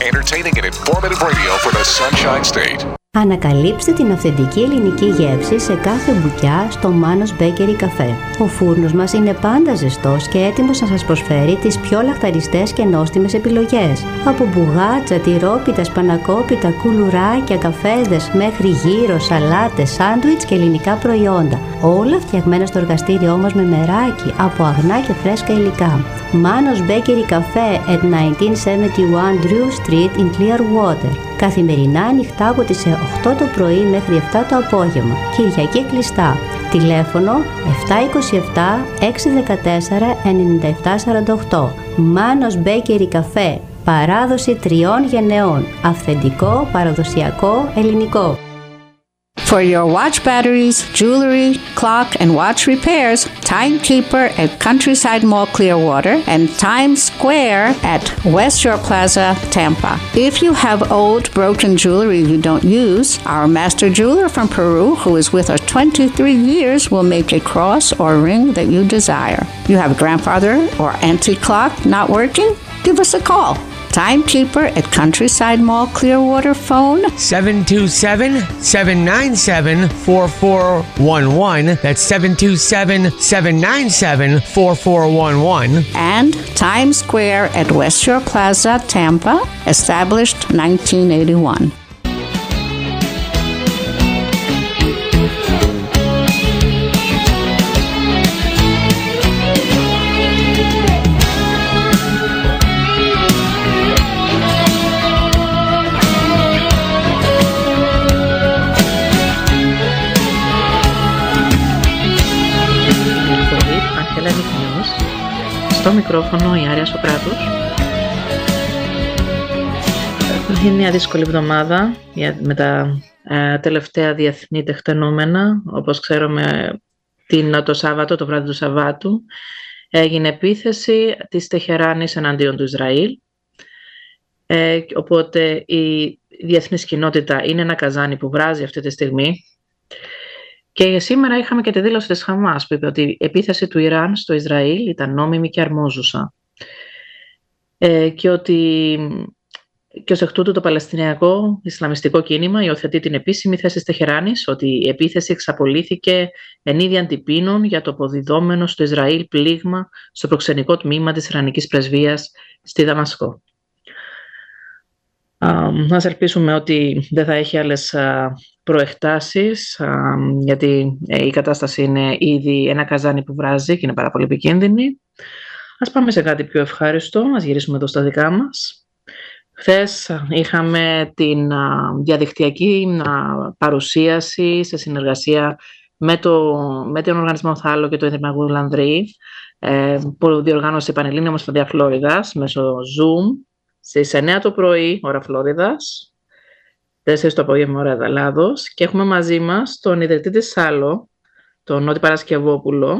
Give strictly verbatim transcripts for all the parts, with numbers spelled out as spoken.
Entertaining and informative radio for the Sunshine State. Ανακαλύψτε την αυθεντική ελληνική γεύση σε κάθε μπουκιά στο Manos Bakery Café. Ο φούρνος μας είναι πάντα ζεστός και έτοιμος να σας προσφέρει τις πιο λαχταριστές και νόστιμες επιλογές. Από μπουγάτσα, τυρόπιτα, σπανακόπιτα, κουλουράκια, καφέδες, μέχρι γύρο, σαλάτες, σάντουιτς και ελληνικά προϊόντα. Όλα φτιαγμένα στο εργαστήριό μας με μεράκι από αγνά και φρέσκα υλικά. Manos Bakery Café at χίλια εννιακόσια εβδομήντα ένα Drew Street in Clearwater. Καθημερινά ανοιχτά από τις οκτώ το πρωί μέχρι επτά το απόγευμα. Κυριακή κλειστά. Τηλέφωνο επτά δύο επτά έξι ένα τέσσερα εννιά επτά τέσσερα οκτώ. Manos Bakery Café. Παράδοση τριών γενεών. Αυθεντικό, παραδοσιακό, ελληνικό. For your watch batteries, jewelry, clock, and watch repairs, Timekeeper at Countryside Mall Clearwater and Times Square at West Shore Plaza, Tampa. If you have old broken jewelry you don't use, our master jeweler from Peru, who is with us twenty-three years, will make a cross or ring that you desire. You have a grandfather or antique clock not working? Give us a call. Timekeeper at Countryside Mall Clearwater, phone seven two seven, seven nine seven, four four one one. That's seven two seven, seven nine seven, four four one one. And Times Square at West Shore Plaza, Tampa, established nineteen eighty-one. Στο μικρόφωνο η Άρια Σοκράτους. Είναι μια δύσκολη εβδομάδα με τα ε, τελευταία διεθνή τεκτενόμενα. Όπως ξέρουμε, την, το Σάββατο, το βράδυ του Σαββάτου, έγινε επίθεση της Τεχεράνης εναντίον του Ισραήλ. Ε, οπότε η διεθνής κοινότητα είναι ένα καζάνι που βράζει αυτή τη στιγμή. Και σήμερα είχαμε και τη δήλωση της Χαμάς που είπε ότι η επίθεση του Ιράν στο Ισραήλ ήταν νόμιμη και αρμόζουσα. Ε, και ότι και ως εκ τούτου το Παλαιστινιακό Ισλαμιστικό κίνημα υιοθετεί την επίσημη θέση της Τεχεράνης ότι η επίθεση εξαπολύθηκε εν είδη αντιπίνων για το αποδιδόμενο στο Ισραήλ πλήγμα στο προξενικό τμήμα της Ιρανικής Πρεσβείας στη Δαμασκό. Uh, να ελπίσουμε ότι δεν θα έχει άλλες uh, προεκτάσεις, uh, γιατί uh, η κατάσταση είναι ήδη ένα καζάνι που βράζει και είναι πάρα πολύ επικίνδυνη. Ας πάμε σε κάτι πιο ευχάριστο, ας γυρίσουμε εδώ στα δικά μας. Χθες uh, είχαμε την uh, διαδικτυακή uh, παρουσίαση σε συνεργασία με, το, με τον Οργανισμό Θάλο και το Ίδρυμα Γουλανδρή, uh, που διοργάνωσε η Πανελλήνια Ομοσπονδία Φλόριδας μέσω Zoom. Στις εννιά το πρωί, ώρα Φλόριδας, τέσσερις το απόγευμα, ώρα Ελλάδος, και έχουμε μαζί μας τον ιδρυτή της Σάλο, τον Νότι Παρασκευόπουλο.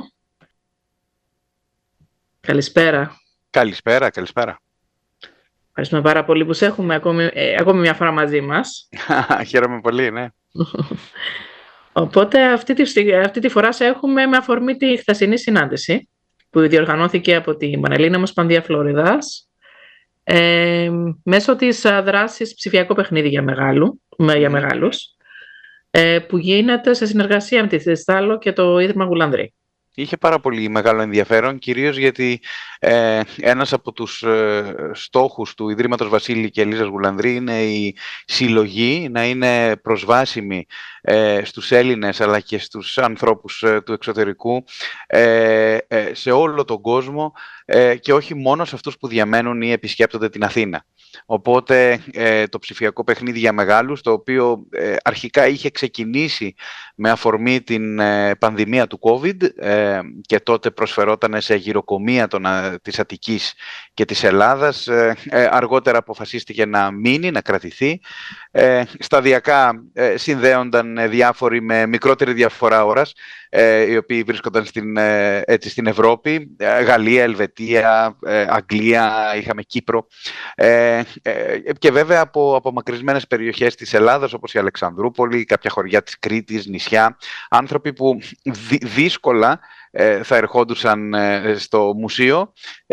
Καλησπέρα. Καλησπέρα, καλησπέρα. Ευχαριστούμε πάρα πολύ που σε έχουμε ακόμη, ε, ακόμη μια φορά μαζί μας. Χαίρομαι πολύ, ναι. Οπότε αυτή τη, αυτή τη φορά σε έχουμε με αφορμή τη χθεσινή συνάντηση που διοργανώθηκε από την Πανελλήνια Ομοσπονδία Φλόριδας. Ε, μέσω της δράσης ψηφιακό παιχνίδι για, μεγάλου, για μεγάλους, ε, που γίνεται σε συνεργασία με τη Θεσσάλο και το Ίδρυμα Γουλανδρή. Είχε πάρα πολύ μεγάλο ενδιαφέρον, κυρίως γιατί ε, ένας από τους ε, στόχους του Ιδρύματος Βασίλη και Ελίζας Γουλανδρή είναι η συλλογή να είναι προσβάσιμη ε, στους Έλληνες αλλά και στους ανθρώπους ε, του εξωτερικού ε, ε, σε όλο τον κόσμο ε, και όχι μόνο σε αυτούς που διαμένουν ή επισκέπτονται την Αθήνα. Οπότε ε, το ψηφιακό παιχνίδι για μεγάλους, το οποίο ε, αρχικά είχε ξεκινήσει με αφορμή την ε, πανδημία του COVID ε, και τότε προσφερόταν σε γυροκομεία των, α, της Αττικής και της Ελλάδας, ε, ε, αργότερα αποφασίστηκε να μείνει, να κρατηθεί. Ε, σταδιακά ε, συνδέονταν διάφοροι με μικρότερη διαφορά ώρας, ε, οι οποίοι βρίσκονταν στην, ε, έτσι, στην Ευρώπη, ε, Γαλλία, Ελβετία, ε, Αγγλία, είχαμε Κύπρο ε, ε, και βέβαια από απομακρυσμένες περιοχές της Ελλάδας όπως η Αλεξανδρούπολη, κάποια χωριά της Κρήτης, νησιά, άνθρωποι που δυ- δύσκολα ε, θα ερχόντουσαν ε, στο μουσείο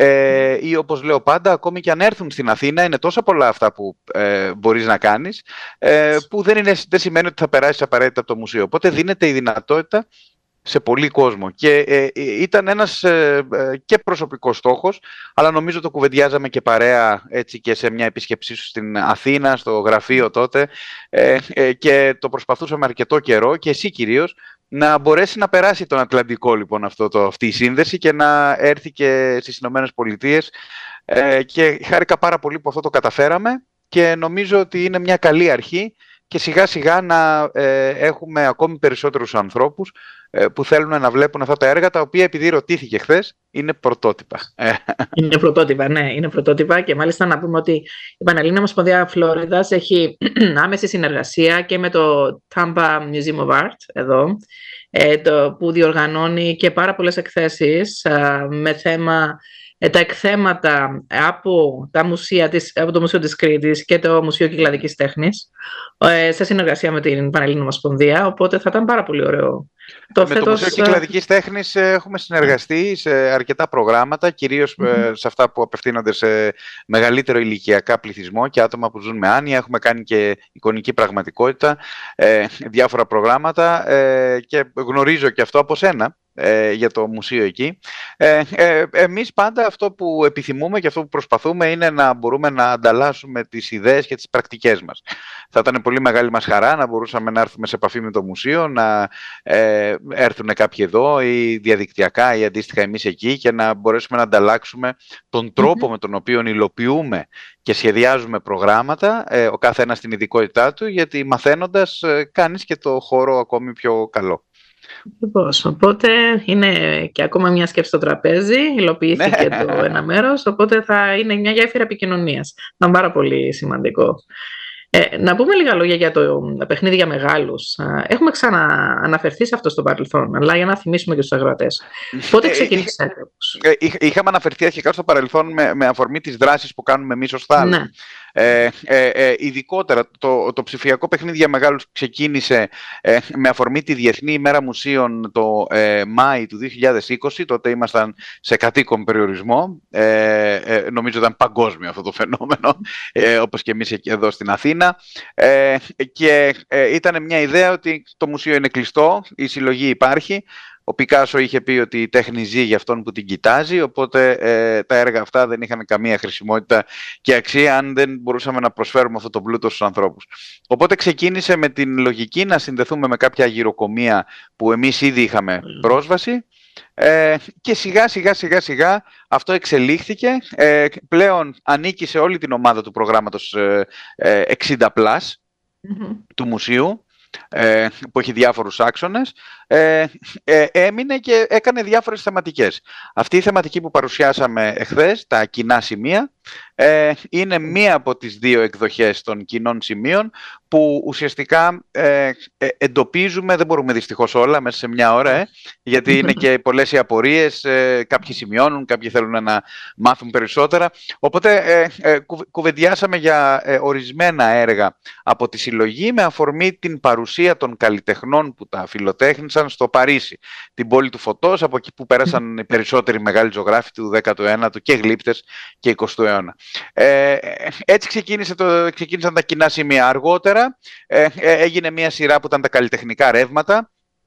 ε, ή όπως λέω πάντα, ακόμη και αν έρθουν στην Αθήνα, είναι τόσα πολλά αυτά που ε, μπορείς να κάνεις ε, που δεν, είναι, δεν σημαίνει ότι θα περάσεις απαραίτητα από το μουσείο. Οπότε δίνεται η δυνατότητα σε πολύ κόσμο και ε, ήταν ένας ε, ε, και προσωπικός στόχος, αλλά νομίζω το κουβεντιάζαμε και παρέα έτσι και σε μια επίσκεψή σου στην Αθήνα, στο γραφείο τότε ε, ε, και το προσπαθούσαμε αρκετό καιρό και εσύ κυρίως να μπορέσει να περάσει τον Ατλαντικό λοιπόν αυτό το, αυτή η σύνδεση και να έρθει και στις Ηνωμένες Πολιτείες ε, και χάρηκα πάρα πολύ που αυτό το καταφέραμε και νομίζω ότι είναι μια καλή αρχή και σιγά σιγά να ε, έχουμε ακόμη περισσότερους ανθρώπους ε, που θέλουν να βλέπουν αυτά τα έργα, τα οποία επειδή ρωτήθηκε χθες, είναι πρωτότυπα. Είναι πρωτότυπα, ναι, είναι πρωτότυπα και μάλιστα να πούμε ότι η Πανελλήνια Ομοσπονδία Φλόριδας έχει άμεση συνεργασία και με το Tampa Museum of Art εδώ, ε, το, που διοργανώνει και πάρα πολλές εκθέσεις ε, με θέμα τα εκθέματα από, τα μουσεία της, από το Μουσείο της Κρήτης και το Μουσείο Κυκλαδικής Τέχνης σε συνεργασία με την Πανελλήνια Ομοσπονδία, οπότε θα ήταν πάρα πολύ ωραίο. Το με φέτος... το Μουσείο Κυκλαδικής Τέχνης έχουμε συνεργαστεί σε αρκετά προγράμματα, κυρίως mm-hmm. σε αυτά που απευθύνονται σε μεγαλύτερο ηλικιακά πληθυσμό και άτομα που ζουν με άνοια. Έχουμε κάνει και εικονική πραγματικότητα, ε, διάφορα προγράμματα ε, και γνωρίζω και αυτό από σένα. Ε, για το μουσείο εκεί. Ε, ε, εμείς πάντα αυτό που επιθυμούμε και αυτό που προσπαθούμε είναι να μπορούμε να ανταλλάσσουμε τις ιδέες και τις πρακτικές μας. Θα ήταν πολύ μεγάλη μας χαρά να μπορούσαμε να έρθουμε σε επαφή με το μουσείο, να ε, έρθουν κάποιοι εδώ ή διαδικτυακά ή αντίστοιχα εμείς εκεί και να μπορέσουμε να ανταλλάξουμε τον τρόπο mm-hmm. με τον οποίο υλοποιούμε και σχεδιάζουμε προγράμματα, ε, ο κάθε ένας στην ειδικότητά του, γιατί μαθαίνοντας ε, κάνεις και το χώρο ακόμη πιο καλό. Ακριβώς. Οπότε είναι και ακόμα μια σκέψη στο τραπέζι, υλοποιήθηκε το ένα μέρος, οπότε θα είναι μια γέφυρα επικοινωνίας. Θα είναι πάρα πολύ σημαντικό. Ε, να πούμε λίγα λόγια για το παιχνίδι για μεγάλους. Έχουμε ξανααναφερθεί σε αυτό στο παρελθόν, αλλά για να θυμίσουμε και στους αγροτές. Πότε ξεκίνησε? Είχαμε αναφερθεί αρχικά στο παρελθόν με, με αφορμή τις δράσεις που κάνουμε εμείς ως Θάλαμος. Ναι. Ε, ε, ε, ειδικότερα το, το ψηφιακό παιχνίδι για μεγάλους ξεκίνησε ε, με αφορμή τη Διεθνή ημέρα μουσείων το ε, Μάη του δύο χιλιάδες είκοσι. Τότε ήμασταν σε κατοίκον περιορισμό, ε, ε, νομίζω ήταν παγκόσμιο αυτό το φαινόμενο, ε, όπως και εμείς εδώ στην Αθήνα, ε, και ε, ήταν μια ιδέα ότι το μουσείο είναι κλειστό, η συλλογή υπάρχει. Ο Πικάσο είχε πει ότι η τέχνη ζει για αυτόν που την κοιτάζει, οπότε ε, τα έργα αυτά δεν είχαν καμία χρησιμότητα και αξία αν δεν μπορούσαμε να προσφέρουμε αυτό το πλούτο στους ανθρώπους. Οπότε ξεκίνησε με την λογική να συνδεθούμε με κάποια γυροκομεία που εμείς ήδη είχαμε πρόσβαση ε, και σιγά σιγά σιγά σιγά αυτό εξελίχθηκε. Ε, πλέον ανήκει σε όλη την ομάδα του προγράμματος ε, ε, εξήντα πλας mm-hmm. του μουσείου, Ε, που έχει διάφορους άξονες, ε, ε, έμεινε και έκανε διάφορες θεματικές. Αυτή η θεματική που παρουσιάσαμε εχθές, τα κοινά σημεία, ε, είναι μία από τις δύο εκδοχές των κοινών σημείων που ουσιαστικά ε, ε, εντοπίζουμε, δεν μπορούμε δυστυχώς όλα μέσα σε μια ώρα, ε, γιατί είναι και πολλές οι απορίες, ε, κάποιοι σημειώνουν, κάποιοι θέλουν να μάθουν περισσότερα. Οπότε ε, ε, κουβεντιάσαμε για ε, ορισμένα έργα από τη συλλογή με αφορμή την παρουσία των καλλιτεχνών που τα φιλοτέχνησαν στο Παρίσι, την πόλη του φωτός, από εκεί που πέρασαν οι περισσότεροι μεγάλοι ζωγράφοι του δέκατου ένατου και γλύπτες και εικοστού αιώνα. Ε, έτσι ξεκίνησε το, ξεκίνησαν τα κοινά σημεία. Αργότερα ε, έγινε μια σειρά που ήταν τα καλλιτεχνικά ρεύματα,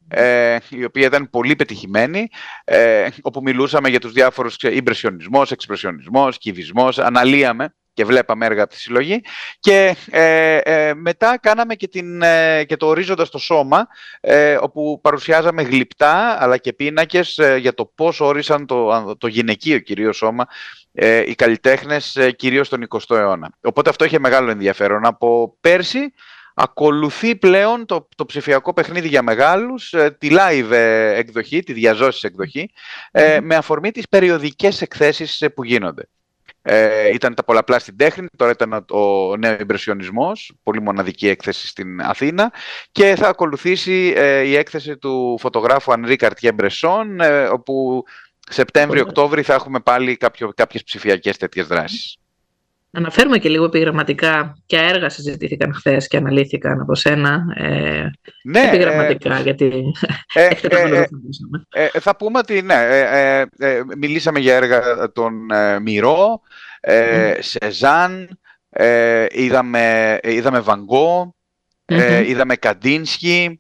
ε, η οποία ήταν πολύ πετυχημένη, ε, όπου μιλούσαμε για τους διάφορους ιμπρεσιονισμός, εξπρεσιονισμός, κυβισμός, αναλύαμε και βλέπαμε έργα από τη συλλογή και ε, ε, μετά κάναμε και, την, ε, και το ορίζοντα στο σώμα, ε, όπου παρουσιάζαμε γλυπτά αλλά και πίνακες ε, για το πώς όρισαν το, το γυναικείο κυρίως σώμα ε, οι καλλιτέχνες ε, κυρίως τον εικοστό αιώνα. Οπότε αυτό είχε μεγάλο ενδιαφέρον. Από πέρσι ακολουθεί πλέον το, το ψηφιακό παιχνίδι για μεγάλους, ε, τη live ε, εκδοχή, τη διαζώσεις εκδοχή, ε, με αφορμή τις περιοδικές εκθέσεις ε, που γίνονται. Ε, ήταν τα πολλαπλά στην τέχνη, τώρα ήταν ο νέο ιμπρεσιονισμός, πολύ μοναδική έκθεση στην Αθήνα, και θα ακολουθήσει ε, η έκθεση του φωτογράφου Ανρί Καρτιέ Μπρεσόν, ε, όπου Σεπτέμβριο-Οκτώβρη θα έχουμε πάλι κάποιο, κάποιες ψηφιακές τέτοιες δράσεις. αναφέρουμε και λίγο επιγραμματικά ποια έργα συζητήθηκαν χθες και αναλύθηκαν από σένα. Ε, ναι, επιγραμματικά, ε, γιατί ε, ε, ε, ε, ε, θα πούμε ότι ναι, ε, ε, ε, μιλήσαμε για έργα των ε, Μυρό, ε, mm. Σεζάν, ε, είδαμε, είδαμε Βαν-Γκο, ε, mm-hmm. είδαμε Καντίνσκι,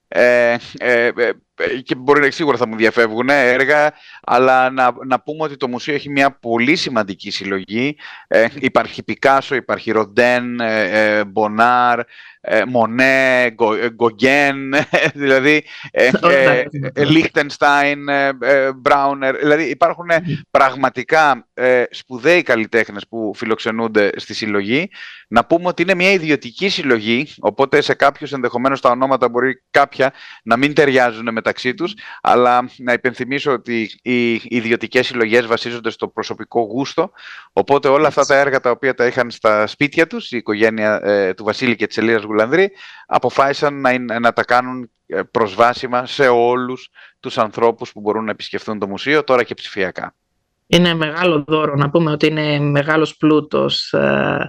ε, ε, ε, και μπορεί να σίγουρα θα μου διαφεύγουν έργα, αλλά να, να πούμε ότι το μουσείο έχει μια πολύ σημαντική συλλογή. Ε, υπάρχει Πικάσο, υπάρχει Ροντέν, ε, ε, Μπονάρ, ε, Μονέ, Γκογκέν, δηλαδή ε, ε, ε, Λίχτενστάιν, ε, ε, Μπράουνερ. Δηλαδή υπάρχουν πραγματικά ε, σπουδαίοι καλλιτέχνες που φιλοξενούνται στη συλλογή. Να πούμε ότι είναι μια ιδιωτική συλλογή, οπότε σε κάποιους ενδεχομένως τα ονόματα μπορεί κάποια να μην ταιριάζουν μεταξύ τους, αλλά να υπενθυμίσω ότι οι ιδιωτικές συλλογές βασίζονται στο προσωπικό γούστο, οπότε όλα αυτά τα έργα τα οποία τα είχαν στα σπίτια τους, η οικογένεια ε, του Βασίλη και της Ελίρας Γουλανδρή, αποφάσισαν να, να τα κάνουν προσβάσιμα σε όλους τους ανθρώπους που μπορούν να επισκεφθούν το μουσείο, τώρα και ψηφιακά. Είναι μεγάλο δώρο, να πούμε ότι είναι μεγάλος πλούτος, ε,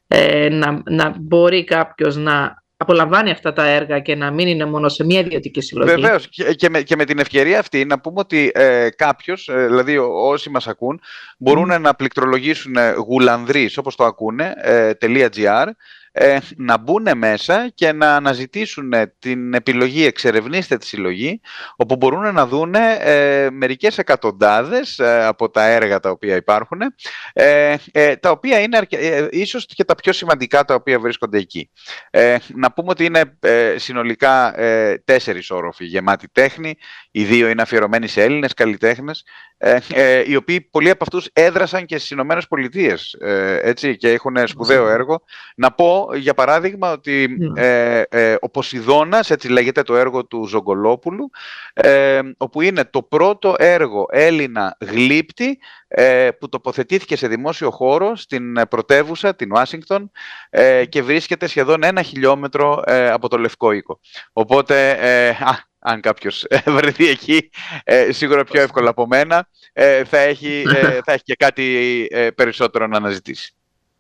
ε, να, να μπορεί κάποιος να απολαμβάνει αυτά τα έργα και να μην είναι μόνο σε μια ιδιωτική συλλογή. Βεβαίως, και, και, με, και με την ευκαιρία αυτή να πούμε ότι ε, κάποιος, ε, δηλαδή όσοι μας ακούν, μπορούν mm. να πληκτρολογήσουν Γουλανδρής, όπως το ακούνε, ε, .gr, ε, να μπουν μέσα και να αναζητήσουν την επιλογή «Εξερευνήστε τη συλλογή», όπου μπορούν να δουν ε, μερικές εκατοντάδες ε, από τα έργα τα οποία υπάρχουν, ε, ε, τα οποία είναι αρκε... ε, ίσως και τα πιο σημαντικά τα οποία βρίσκονται εκεί. Ε, να πούμε ότι είναι ε, συνολικά ε, τέσσερις όροφοι γεμάτοι τέχνη, οι δύο είναι αφιερωμένοι σε Έλληνες καλλιτέχνες, ε, ε, οι οποίοι πολλοί από αυτούς έδρασαν και στις Ηνωμένες Πολιτείες, ε, έτσι, και έχουν σπουδαίο έργο. Να πω για παράδειγμα ότι ε, ε, ο Ποσειδώνας, έτσι λέγεται το έργο του Ζογκολόπουλου, ε, όπου είναι το πρώτο έργο Έλληνα γλύπτη ε, που τοποθετήθηκε σε δημόσιο χώρο στην πρωτεύουσα, την Ουάσιγκτον, ε, και βρίσκεται σχεδόν ένα χιλιόμετρο ε, από το Λευκό Οίκο. Οπότε, ε, α, αν κάποιος βρεθεί εκεί, ε, σίγουρα πιο εύκολα από μένα, ε, θα, έχει, ε, θα έχει και κάτι ε, περισσότερο να αναζητήσει.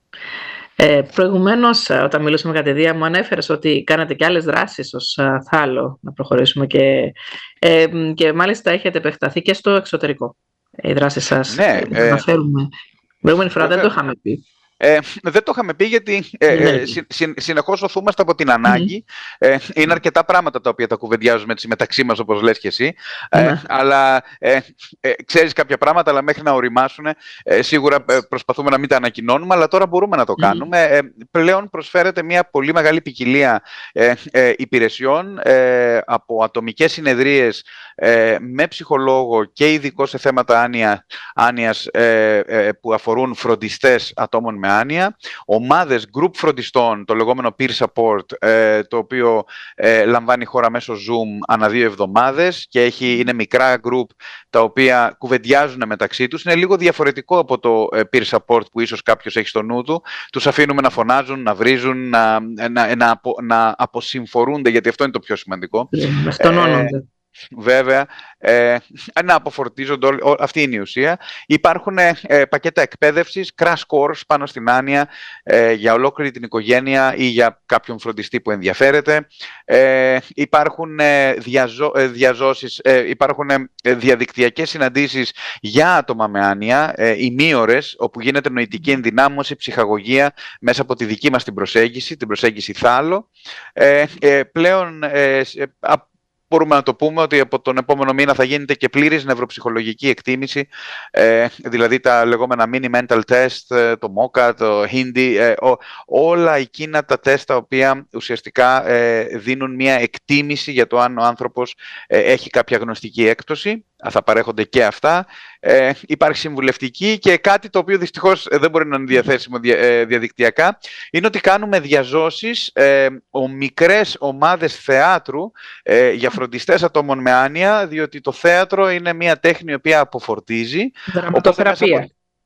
Ε, προηγουμένως, όταν μιλούσαμε κατηδία, μου ανέφερες ότι κάνατε και άλλες δράσεις ως uh, Θάλο, να προχωρήσουμε, και, ε, και μάλιστα έχετε επεκταθεί και στο εξωτερικό. Οι δράσεις σας, ναι, ε, αναφέρουμε. Προηγούμενη φορά δεν το είχαμε πει. Ε, δεν το είχαμε πει γιατί ε, ε, συ, συ, συνεχώς οθούμαστε από την ανάγκη. Mm-hmm. Ε, είναι αρκετά πράγματα τα οποία τα κουβεντιάζουμε έτσι μεταξύ μας, όπως λες και εσύ. Ε, mm-hmm. Αλλά ε, ε, ξέρεις κάποια πράγματα, αλλά μέχρι να οριμάσουν, ε, σίγουρα ε, προσπαθούμε να μην τα ανακοινώνουμε, αλλά τώρα μπορούμε να το κάνουμε. Ε, πλέον προσφέρεται μια πολύ μεγάλη ποικιλία ε, ε, υπηρεσιών, ε, από ατομικές συνεδρίες ε, με ψυχολόγο και ειδικό σε θέματα άνοια, άνοιας, ε, ε, που αφορούν φροντιστές ατόμων με άνοια, ομάδες group φροντιστών, το λεγόμενο peer support, ε, το οποίο ε, λαμβάνει χώρα μέσω Zoom ανά δύο εβδομάδες και έχει, είναι μικρά group τα οποία κουβεντιάζουν μεταξύ τους. Είναι λίγο διαφορετικό από το ε, peer support που ίσως κάποιος έχει στο νου του. Τους αφήνουμε να φωνάζουν, να βρίζουν, να, να, να, απο, να αποσυμφορούνται, γιατί αυτό είναι το πιο σημαντικό. Στονώνονται. Βέβαια, ε, να αποφορτίζονται, αυτή είναι η ουσία. Υπάρχουν ε, πακέτα εκπαίδευσης, crash course πάνω στην άνοια ε, για ολόκληρη την οικογένεια ή για κάποιον φροντιστή που ενδιαφέρεται. Ε, υπάρχουν ε, διαζω, ε, διαζώσεις, ε, υπάρχουν ε, διαδικτυακές συναντήσεις για άτομα με άνοια, ε, ημίωρες, όπου γίνεται νοητική ενδυνάμωση, ψυχαγωγία μέσα από τη δική μας την προσέγγιση, την προσέγγιση Θάλο. Ε, ε, πλέον ε, μπορούμε να το πούμε ότι από τον επόμενο μήνα θα γίνεται και πλήρης νευροψυχολογική εκτίμηση, ε, δηλαδή τα λεγόμενα mini mental test, το μόκα, το Hindi, ε, ό, όλα εκείνα τα τεστ τα οποία ουσιαστικά ε, δίνουν μια εκτίμηση για το αν ο άνθρωπος ε, έχει κάποια γνωστική έκπτωση. Θα παρέχονται και αυτά. Ε, υπάρχει συμβουλευτική και κάτι το οποίο δυστυχώς δεν μπορεί να είναι διαθέσιμο δια, ε, διαδικτυακά, είναι ότι κάνουμε διαζώσεις, ε, ο μικρές ομάδες θεάτρου ε, για φροντιστές ατόμων με άνοια, διότι το θέατρο είναι μια τέχνη η οποία αποφορτίζει. Δραματοθεραπεία.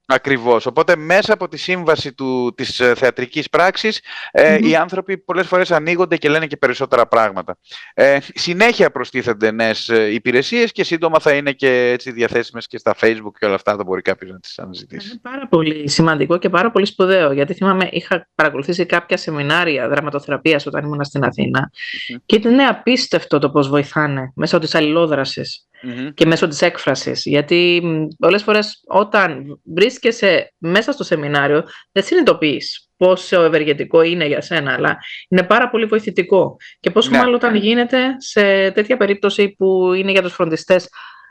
Ακριβώς. Οπότε μέσα από τη σύμβαση του, της θεατρικής πράξης ε, mm-hmm. οι άνθρωποι πολλές φορές ανοίγονται και λένε και περισσότερα πράγματα. Ε, συνέχεια προστίθενται νέες υπηρεσίες και σύντομα θα είναι και έτσι διαθέσιμες και στα Facebook και όλα αυτά, θα μπορεί κάποιος να τις αναζητήσει. Είναι πάρα πολύ σημαντικό και πάρα πολύ σπουδαίο, γιατί θυμάμαι είχα παρακολουθήσει κάποια σεμινάρια δραματοθεραπείας όταν ήμουν στην Αθήνα mm-hmm. και ήταν απίστευτο το πώς βοηθάνε μέσω της αλληλόδρασης. Mm-hmm. Και μέσω της έκφρασης, γιατί πολλές φορές όταν βρίσκεσαι μέσα στο σεμινάριο δεν συνειδητοποιείς πόσο ευεργετικό είναι για σένα, αλλά είναι πάρα πολύ βοηθητικό και πόσο ναι. μάλλον όταν γίνεται σε τέτοια περίπτωση που είναι για τους φροντιστές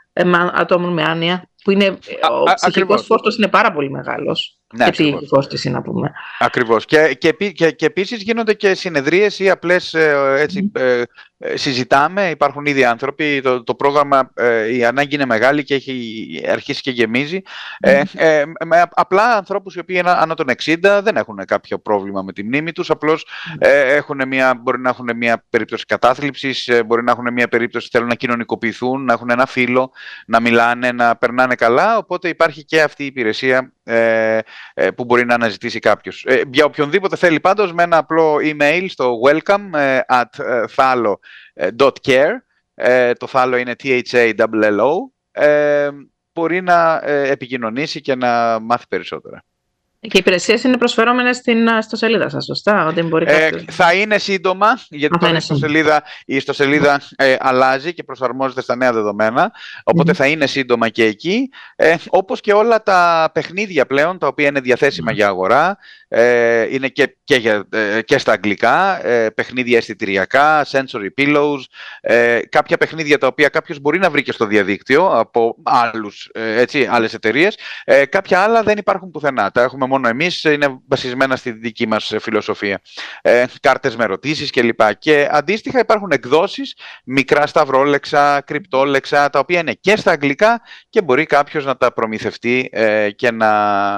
ατόμων με άνοια, που είναι, α, ο α, ψυχικός φόρτος είναι πάρα πολύ μεγάλος. Ναι, και τη φόρτιση, να πούμε. Ακριβώς. Και, και, και, και επίσης γίνονται και συνεδρίες ή απλές έτσι, mm. ε, ε, συζητάμε, υπάρχουν ήδη άνθρωποι, το, το πρόγραμμα, ε, η ανάγκη είναι μεγάλη και έχει αρχίσει και γεμίζει. Mm. Ε, ε, με απλά ανθρώπους οι οποίοι είναι άνω των εξήντα δεν έχουν κάποιο πρόβλημα με τη μνήμη τους, απλώς mm. ε, έχουν μια, μπορεί να έχουν μια περίπτωση κατάθλιψης, ε, μπορεί να έχουν μια περίπτωση θέλουν να κοινωνικοποιηθούν, να έχουν ένα φίλο, να μιλάνε, να περνάνε καλά, οπότε υπάρχει και αυτή η υπηρεσία ε, που μπορεί να αναζητήσει κάποιος. Ε, για οποιονδήποτε θέλει πάντως με ένα απλό email στο welcome at thalo dot care, ε, το Thalo είναι T H A L L O, ε, μπορεί να ε, επικοινωνήσει και να μάθει περισσότερα. Και οι υπηρεσίες είναι προσφερόμενες στην ιστοσελίδα σας, σωστά? Ότι μπορεί κάποιος... ε, θα είναι σύντομα, γιατί τώρα η ιστοσελίδα, η ιστοσελίδα ε, αλλάζει και προσαρμόζεται στα νέα δεδομένα, οπότε mm. θα είναι σύντομα και εκεί, ε, όπως και όλα τα παιχνίδια πλέον, τα οποία είναι διαθέσιμα mm. για αγορά, ε, είναι και, και, για, ε, και στα αγγλικά, ε, παιχνίδια αισθητηριακά, sensory pillows, ε, κάποια παιχνίδια τα οποία κάποιος μπορεί να βρει και στο διαδίκτυο από άλλους, ε, έτσι, άλλες εταιρείες, ε, κάποια άλλα δεν υπάρχουν πουθενά, τα έχουμε μόνο εμείς, είναι βασισμένα στη δική μας φιλοσοφία. Ε, κάρτες με ερωτήσεις κλπ. Και αντίστοιχα υπάρχουν εκδόσεις, μικρά σταυρόλεξα, κρυπτόλεξα, τα οποία είναι και στα αγγλικά και μπορεί κάποιος να τα προμηθευτεί ε, και, να,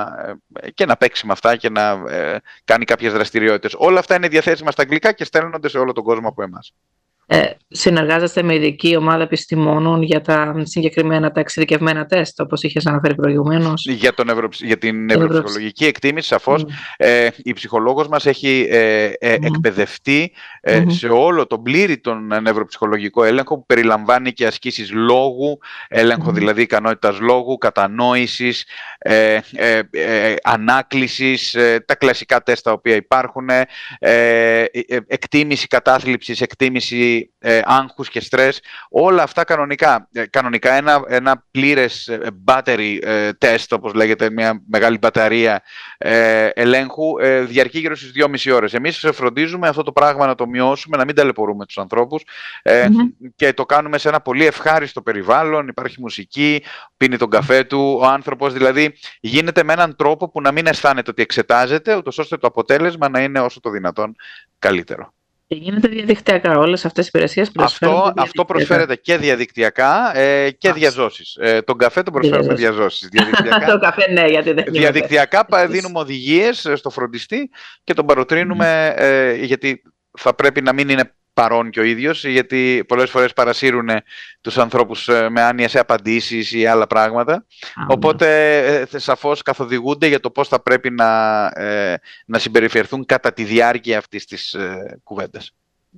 ε, και να παίξει με αυτά και να ε, κάνει κάποιες δραστηριότητες. Όλα αυτά είναι διαθέσιμα στα αγγλικά και στέλνονται σε όλο τον κόσμο από εμάς. Ε, συνεργάζεστε με ειδική ομάδα επιστημόνων για τα συγκεκριμένα, τα εξειδικευμένα τεστ, όπως είχες αναφέρει προηγουμένως? Για, τον ευρω... για την ευρωψυχολογική εκτίμηση, σαφώς, mm. ε, η ψυχολόγος μας έχει ε, ε, mm. εκπαιδευτεί ε, mm. σε όλο τον πλήρη τον νευροψυχολογικό έλεγχο, που περιλαμβάνει και ασκήσεις λόγου, έλεγχο mm. δηλαδή ικανότητας λόγου, κατανόησης, ε, ε, ε, ανάκλησης, ε, τα κλασικά τεστ τα οποία υπάρχουν, ε, ε, εκτίμηση κατάθλιψης, εκτίμηση Ε, άγχους και στρες, όλα αυτά κανονικά. Ε, κανονικά ένα, ένα πλήρες ε, battery ε, test, όπως λέγεται, μια μεγάλη μπαταρία ε, ελέγχου, ε, διαρκεί γύρω στις δυόμιση ώρες. Εμείς φροντίζουμε αυτό το πράγμα να το μειώσουμε, να μην ταλαιπωρούμε τους ανθρώπους ε, mm-hmm. και το κάνουμε σε ένα πολύ ευχάριστο περιβάλλον, υπάρχει μουσική, πίνει τον καφέ του, ο άνθρωπος δηλαδή γίνεται με έναν τρόπο που να μην αισθάνεται ότι εξετάζεται, ούτως ώστε το αποτέλεσμα να είναι όσο το δυνατόν καλύτερο. Και γίνεται διαδικτυακά όλες αυτές οι υπηρεσίες προσφέρονται? Αυτό, αυτό προσφέρεται και διαδικτυακά ε, και Άς. διαζώσεις. Ε, τον καφέ τον προσφέρουμε διαζώσεις. Διαδικτυακά, το καφέ, ναι, γιατί δεν διαδικτυακά δίνουμε οδηγίες στο φροντιστή και τον παροτρύνουμε, mm. ε, γιατί θα πρέπει να μην είναι παρόν και ο ίδιος, γιατί πολλές φορές παρασύρουν τους ανθρώπους με άνοια σε απαντήσεις ή άλλα πράγματα. Ah, Οπότε ε, σαφώς καθοδηγούνται για το πώς θα πρέπει να, ε, να συμπεριφερθούν κατά τη διάρκεια αυτής της ε, κουβέντας.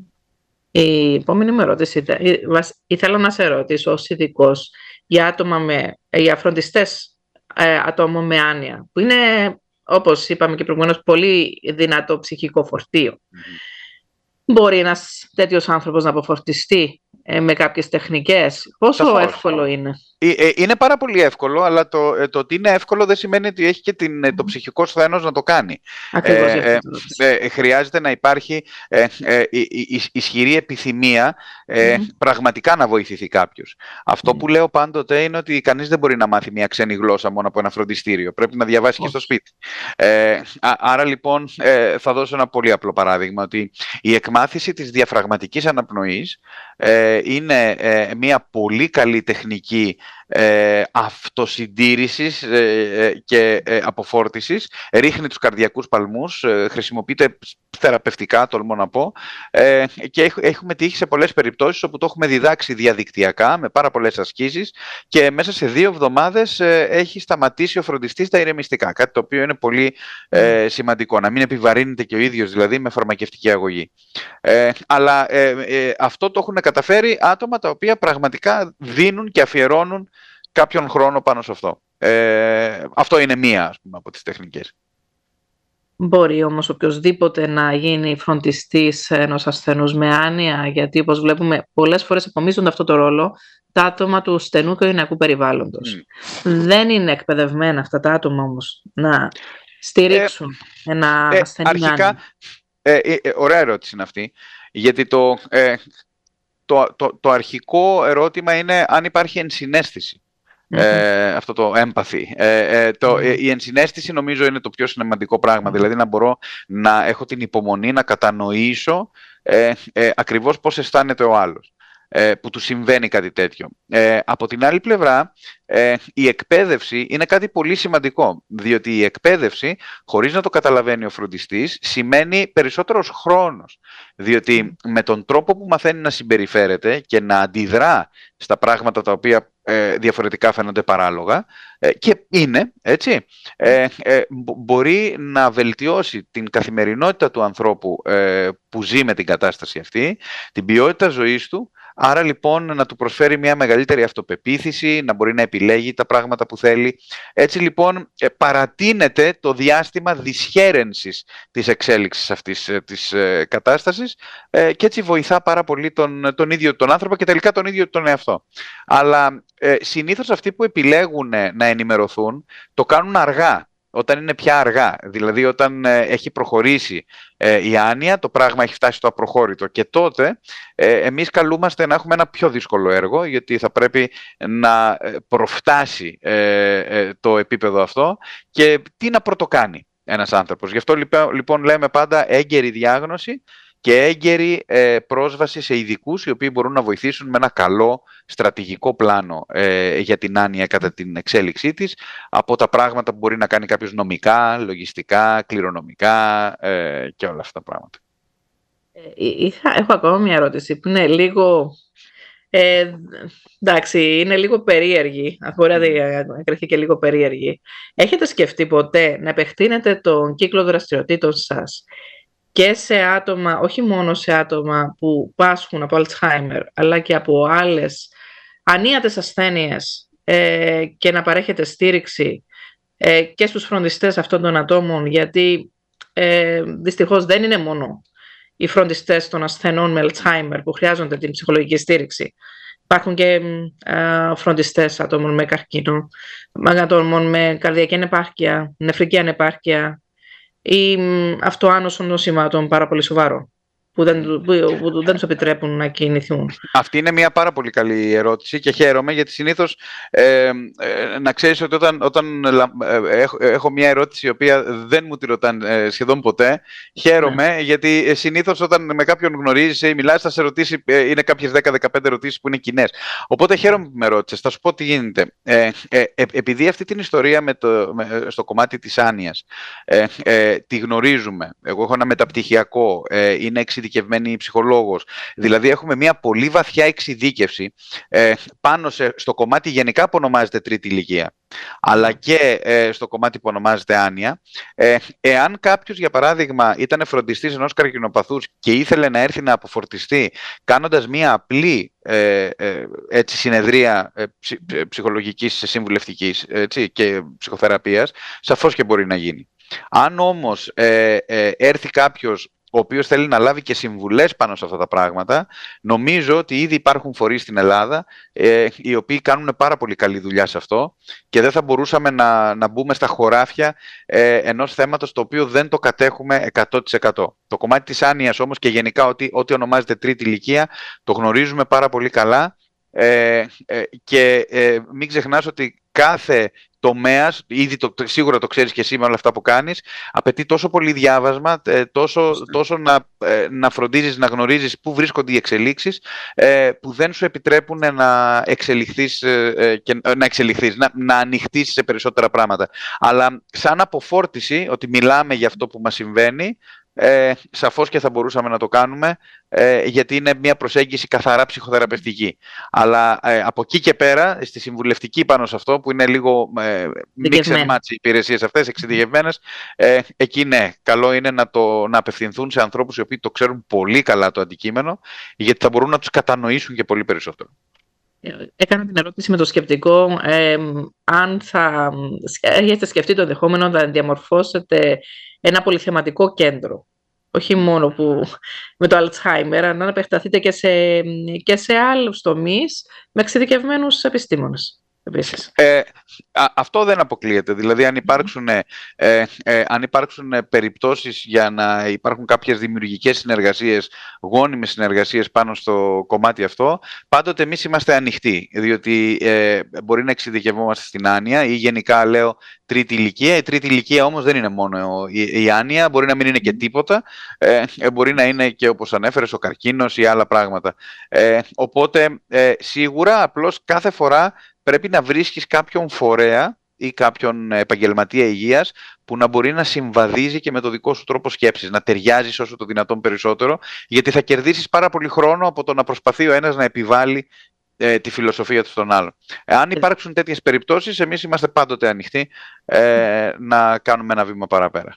Η επόμενη μου ερώτηση ήταν, ήθελα να σε ρωτήσω ως ειδικός για άτομα με, για φροντιστές ε, ατόμων με άνοια, που είναι, όπως είπαμε και προηγουμένως, πολύ δυνατό ψυχικό φορτίο. Mm-hmm. Μπορεί ένας τέτοιος άνθρωπος να αποφορτιστεί ε, με κάποιες τεχνικές? Πόσο Σαφώς. εύκολο είναι? Ε, ε, είναι πάρα πολύ εύκολο, αλλά το, ε, το ότι είναι εύκολο δεν σημαίνει ότι έχει και την, ε, το ψυχικό σθένος να το κάνει. Ακριβώς. Ε, ε, ε, χρειάζεται να υπάρχει ε, ε, ε, ισχυρή επιθυμία ε, mm. πραγματικά να βοηθηθεί κάποιος. Αυτό mm. που λέω πάντοτε είναι ότι κανείς δεν μπορεί να μάθει μια ξένη γλώσσα μόνο από ένα φροντιστήριο. Πρέπει να διαβάσει oh. και στο σπίτι. Ε, α, άρα λοιπόν ε, θα δώσω ένα πολύ απλό παράδειγμα, ότι η εκμάθηση της διαφραγματικής αναπνοής ε, είναι ε, μια πολύ καλή τεχνική ε, αυτοσυντήρησης ε, και ε, αποφόρτισης, ρίχνει τους καρδιακούς παλμούς, ε, χρησιμοποιείται θεραπευτικά, τολμώ να πω, ε, και έχουμε τύχει σε πολλές περιπτώσεις όπου το έχουμε διδάξει διαδικτυακά με πάρα πολλές ασκήσεις και μέσα σε δύο εβδομάδες ε, έχει σταματήσει ο φροντιστής τα ηρεμιστικά, κάτι το οποίο είναι πολύ ε, σημαντικό, να μην επιβαρύνεται και ο ίδιος δηλαδή με φαρμακευτική αγωγή. Ε, αλλά ε, ε, αυτό το έχουν καταφέρει άτομα τα οποία πραγματικά δίνουν και αφιερώνουν κάποιον χρόνο πάνω σε αυτό. Ε, αυτό είναι μία, ας πούμε, από τις τεχνικές. Μπορεί όμως οποιοσδήποτε να γίνει φροντιστής ενός ασθενούς με άνοια, γιατί όπως βλέπουμε πολλές φορές απομίζονται αυτό το ρόλο τα άτομα του στενού και οικογενειακού περιβάλλοντος. Mm. Δεν είναι εκπαιδευμένα αυτά τα άτομα όμως να στηρίξουν ε, ένα ε, ασθενή με άνοια. Ε, ε, ε, ωραία ερώτηση είναι αυτή, γιατί το, ε, το, το, το αρχικό ερώτημα είναι αν υπάρχει ενσυναίσθηση. Mm-hmm. Ε, αυτό το empathy. Ε, ε, το, mm-hmm. ε, η ενσυναίσθηση νομίζω είναι το πιο σημαντικό πράγμα. Mm-hmm. Δηλαδή να μπορώ να έχω την υπομονή να κατανοήσω ε, ε, ακριβώς πώς αισθάνεται ο άλλος, ε, που του συμβαίνει κάτι τέτοιο. Ε, από την άλλη πλευρά, ε, η εκπαίδευση είναι κάτι πολύ σημαντικό, διότι η εκπαίδευση, χωρίς να το καταλαβαίνει ο φροντιστής, σημαίνει περισσότερος χρόνος, διότι με τον τρόπο που μαθαίνει να συμπεριφέρεται και να αντιδρά στα πράγματα τα οποία ε, διαφορετικά φαίνονται παράλογα, ε, και είναι, έτσι, ε, ε, μπορεί να βελτιώσει την καθημερινότητα του ανθρώπου ε, που ζει με την κατάσταση αυτή, την ποιότητα ζωής του. Άρα λοιπόν να του προσφέρει μια μεγαλύτερη αυτοπεποίθηση, να μπορεί να επιλέγει τα πράγματα που θέλει. Έτσι λοιπόν παρατείνεται το διάστημα δυσχέρενσης της εξέλιξης αυτής της κατάστασης και έτσι βοηθά πάρα πολύ τον, τον ίδιο τον άνθρωπο και τελικά τον ίδιο τον εαυτό. Αλλά ε, συνήθως αυτοί που επιλέγουν να ενημερωθούν το κάνουν αργά. Όταν είναι πια αργά, δηλαδή όταν ε, έχει προχωρήσει ε, η άνοια, το πράγμα έχει φτάσει στο απροχώρητο και τότε ε, εμείς καλούμαστε να έχουμε ένα πιο δύσκολο έργο, γιατί θα πρέπει να προφτάσει ε, ε, το επίπεδο αυτό και τι να πρωτοκάνει ένας άνθρωπος. Γι' αυτό λοιπόν λέμε πάντα έγκαιρη διάγνωση και έγκαιρη ε, πρόσβαση σε ειδικούς οι οποίοι μπορούν να βοηθήσουν με ένα καλό στρατηγικό πλάνο ε, για την άνοια κατά την εξέλιξή της, από τα πράγματα που μπορεί να κάνει κάποιος νομικά, λογιστικά, κληρονομικά ε, και όλα αυτά τα πράγματα. Ε, είχα, έχω ακόμα μια ερώτηση που είναι λίγο, ε, εντάξει, είναι λίγο περίεργη, μπορεί να κρυφτεί και λίγο περίεργη. Έχετε σκεφτεί ποτέ να επεκτείνετε τον κύκλο δραστηριοτήτων σας και σε άτομα, όχι μόνο σε άτομα που πάσχουν από Alzheimer, αλλά και από άλλες ανίατες ασθένειες ε, και να παρέχετε στήριξη ε, και στους φροντιστές αυτών των ατόμων, γιατί ε, δυστυχώς δεν είναι μόνο οι φροντιστές των ασθενών με Alzheimer που χρειάζονται την ψυχολογική στήριξη. Υπάρχουν και ε, φροντιστές ατόμων με καρκίνο, ατόμων με καρδιακή ανεπάρκεια, νεφρική ανεπάρκεια, ή αυτοάνωσων νοσημάτων πάρα πολύ σοβαρό, που δεν, που, που δεν τους επιτρέπουν να κινηθούν. Αυτή είναι μια πάρα πολύ καλή ερώτηση και χαίρομαι, γιατί συνήθως ε, ε, να ξέρεις ότι όταν, όταν ε, έχω, έχω μια ερώτηση η οποία δεν μου τη ρωτάνε ε, σχεδόν ποτέ, χαίρομαι, ναι. Γιατί ε, συνήθως όταν με κάποιον γνωρίζεις ή μιλάς θα σε ρωτήσει, ε, είναι κάποιες δέκα με δεκαπέντε ερωτήσεις που είναι κοινές. Οπότε χαίρομαι που με ρώτησες. Θα σου πω τι γίνεται. Ε, ε, ε, επειδή αυτή την ιστορία με το, με, στο κομμάτι της άνοιας ε, ε, τη γνωρίζουμε, εγώ έχω ένα μεταπτυχιακό, ε, είναι εξειδικευμένη ψυχολόγος. Δηλαδή έχουμε μια πολύ βαθιά εξειδίκευση ε, πάνω σε, στο κομμάτι γενικά που ονομάζεται τρίτη ηλικία, αλλά και ε, στο κομμάτι που ονομάζεται άνοια. Ε, εάν κάποιος, για παράδειγμα, ήταν φροντιστής ενός καρκινοπαθούς και ήθελε να έρθει να αποφορτιστεί κάνοντας μια απλή ε, ε, έτσι, συνεδρία ε, ψ, ψυχολογικής συμβουλευτικής έτσι, και ψυχοθεραπείας, σαφώς και μπορεί να γίνει. Αν όμως ε, ε, έρθει κάποιος ο οποίος θέλει να λάβει και συμβουλές πάνω σε αυτά τα πράγματα, νομίζω ότι ήδη υπάρχουν φορείς στην Ελλάδα ε, οι οποίοι κάνουν πάρα πολύ καλή δουλειά σε αυτό και δεν θα μπορούσαμε να, να μπούμε στα χωράφια ε, ενός θέματος το οποίο δεν το κατέχουμε εκατό τοις εκατό. Το κομμάτι της άνοιας όμως και γενικά ό,τι, ό,τι ονομάζεται τρίτη ηλικία το γνωρίζουμε πάρα πολύ καλά. Ε, ε, και ε, μην ξεχνάς ότι κάθε τομέας, ήδη το, σίγουρα το ξέρεις και εσύ με όλα αυτά που κάνεις, απαιτεί τόσο πολύ διάβασμα, τόσο, τόσο να, να φροντίζεις, να γνωρίζεις πού βρίσκονται οι εξελίξεις, που δεν σου επιτρέπουν να εξελιχθείς, και, να, εξελιχθείς να, να ανοιχτείς σε περισσότερα πράγματα. Αλλά σαν αποφόρτιση, ότι μιλάμε για αυτό που μας συμβαίνει, Ε, σαφώς και θα μπορούσαμε να το κάνουμε, ε, γιατί είναι μια προσέγγιση καθαρά ψυχοθεραπευτική. Αλλά ε, από εκεί και πέρα, στη συμβουλευτική πάνω σε αυτό, που είναι λίγο ε, mix and match οι υπηρεσίες αυτές, εξειδικευμένες, ε, εκεί ναι, καλό είναι να, το, να απευθυνθούν σε ανθρώπους οι οποίοι το ξέρουν πολύ καλά το αντικείμενο, γιατί θα μπορούν να τους κατανοήσουν και πολύ περισσότερο. Έκανα την ερώτηση με το σκεπτικό, ε, αν θα έχετε σκεφτεί το ενδεχόμενο να διαμορφώσετε ένα πολυθεματικό κέντρο, όχι μόνο που, με το Alzheimer, αλλά να επεκταθείτε και σε, και σε άλλους τομείς με εξειδικευμένους επιστήμονες. Ε, α, αυτό δεν αποκλείεται. Δηλαδή, αν υπάρξουν, ε, ε, αν υπάρξουν περιπτώσεις για να υπάρχουν κάποιες δημιουργικές συνεργασίες, γόνιμες συνεργασίες πάνω στο κομμάτι αυτό, πάντοτε εμείς είμαστε ανοιχτοί. Διότι ε, μπορεί να εξειδικευόμαστε στην άνοια ή γενικά λέω τρίτη ηλικία. Η τρίτη ηλικία όμως δεν είναι μόνο η, η άνοια, μπορεί να μην είναι και τίποτα. Ε, μπορεί να είναι και, όπως ανέφερες, ο καρκίνος ή άλλα πράγματα. Ε, οπότε, ε, σίγουρα, απλώς κάθε φορά πρέπει να βρίσκεις κάποιον φορέα ή κάποιον επαγγελματία υγείας που να μπορεί να συμβαδίζει και με το δικό σου τρόπο σκέψης, να ταιριάζεις όσο το δυνατόν περισσότερο, γιατί θα κερδίσεις πάρα πολύ χρόνο από το να προσπαθεί ο ένας να επιβάλλει ε, τη φιλοσοφία του στον άλλον. Αν υπάρξουν τέτοιες περιπτώσεις, εμείς είμαστε πάντοτε ανοιχτοί ε, να κάνουμε ένα βήμα παραπέρα.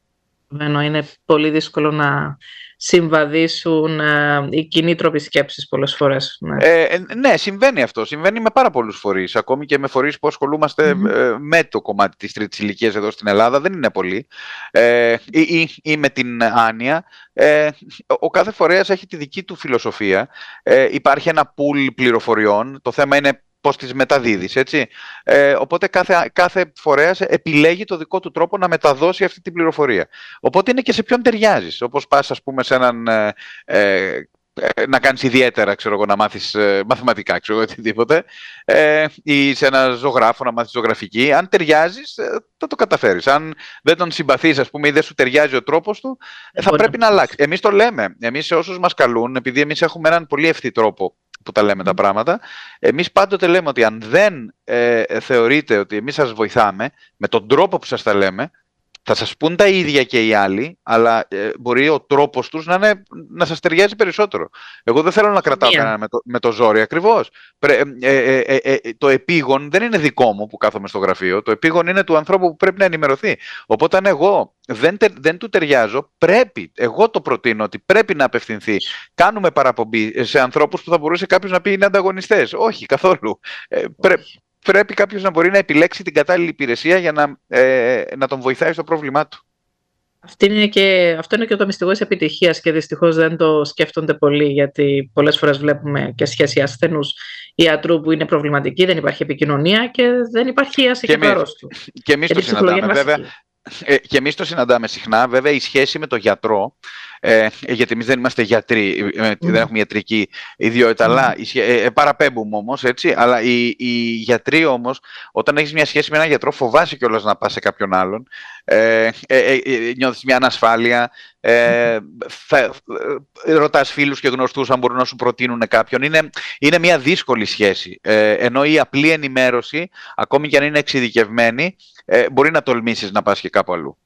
Είναι πολύ δύσκολο να συμβαδίσουν ε, οι κοινοί τρόποι σκέψης πολλές φορές. Ναι. Ε, ναι, συμβαίνει αυτό. Συμβαίνει με πάρα πολλούς φορείς. Ακόμη και με φορείς που ασχολούμαστε mm-hmm. ε, με το κομμάτι της τρίτης ηλικίας εδώ στην Ελλάδα. Δεν είναι πολλοί. Ε, ή, ή, ή με την άνοια. Ε, ο κάθε φορέας έχει τη δική του φιλοσοφία. Ε, υπάρχει ένα pool πληροφοριών. Το θέμα είναι πώς τις μεταδίδεις, έτσι. Ε, οπότε κάθε, κάθε φορέας επιλέγει το δικό του τρόπο να μεταδώσει αυτή την πληροφορία. Οπότε είναι και σε ποιον ταιριάζεις. Όπως πας, ας πούμε, σε έναν... Ε, ε, να κάνεις ιδιαίτερα, ξέρω εγώ, να μάθεις ε, μαθηματικά, ξέρω εγώ, οτιδήποτε, ε, ή σε ένα ζωγράφο να μάθεις ζωγραφική. Αν ταιριάζεις, ε, θα το καταφέρεις. Αν δεν τον συμπαθείς, ας πούμε, ή δεν σου ταιριάζει ο τρόπος του, ε, θα πρέπει να αλλάξει. Εμείς το λέμε. Εμείς σε όσους μας καλούν, επειδή εμείς έχουμε έναν πολύ ευθύ τρόπο που τα λέμε τα πράγματα, εμείς πάντοτε λέμε ότι αν δεν ε, θεωρείτε ότι εμείς σας βοηθάμε με τον τρόπο που σας τα λέμε, θα σας πούν τα ίδια και οι άλλοι, αλλά ε, μπορεί ο τρόπος τους να, είναι, να σας ταιριάζει περισσότερο. Εγώ δεν θέλω να κρατάω yeah. κανένα με το, με το ζόρι, ακριβώς. Πρέ, ε, ε, ε, ε, το επίγον δεν είναι δικό μου που κάθομαι στο γραφείο, το επίγον είναι του ανθρώπου που πρέπει να ενημερωθεί. Οπότε αν εγώ δεν, τε, δεν του ταιριάζω, πρέπει, εγώ το προτείνω ότι πρέπει να απευθυνθεί. Κάνουμε παραπομπή σε ανθρώπους που θα μπορούσε κάποιος να πει είναι ανταγωνιστές. Όχι, καθόλου. Ε, πρέ, Πρέπει κάποιος να μπορεί να επιλέξει την κατάλληλη υπηρεσία για να, ε, να τον βοηθάει στο πρόβλημά του. Αυτή είναι και, αυτό είναι και το μυστικό της επιτυχίας και δυστυχώς δεν το σκέφτονται πολύ, γιατί πολλές φορές βλέπουμε και σχέση ασθενούς ιατρού που είναι προβληματική, δεν υπάρχει επικοινωνία και δεν υπάρχει άσχη του. Και εμείς το συναντάμε βέβαια. Ε, και εμείς το συναντάμε συχνά. Βέβαια η σχέση με τον γιατρό, ε, γιατί εμείς δεν είμαστε γιατροί, ε, mm. δεν έχουμε ιατρική ιδιότητα, mm. αλλά ε, ε, παραπέμπουμε όμως, έτσι, αλλά οι, οι γιατροί όμως, όταν έχεις μια σχέση με έναν γιατρό, φοβάσαι κιόλας να πας σε κάποιον άλλον, ε, ε, ε, ε, νιώθεις μια ανασφάλεια, ε, θα, ε, ρωτάς φίλους και γνωστούς αν μπορούν να σου προτείνουν κάποιον. Είναι, είναι μια δύσκολη σχέση, ε, ενώ η απλή ενημέρωση, ακόμη κι αν είναι εξειδικευμένη, ε, μπορεί να τολμήσεις να πας και κάπου αλλού.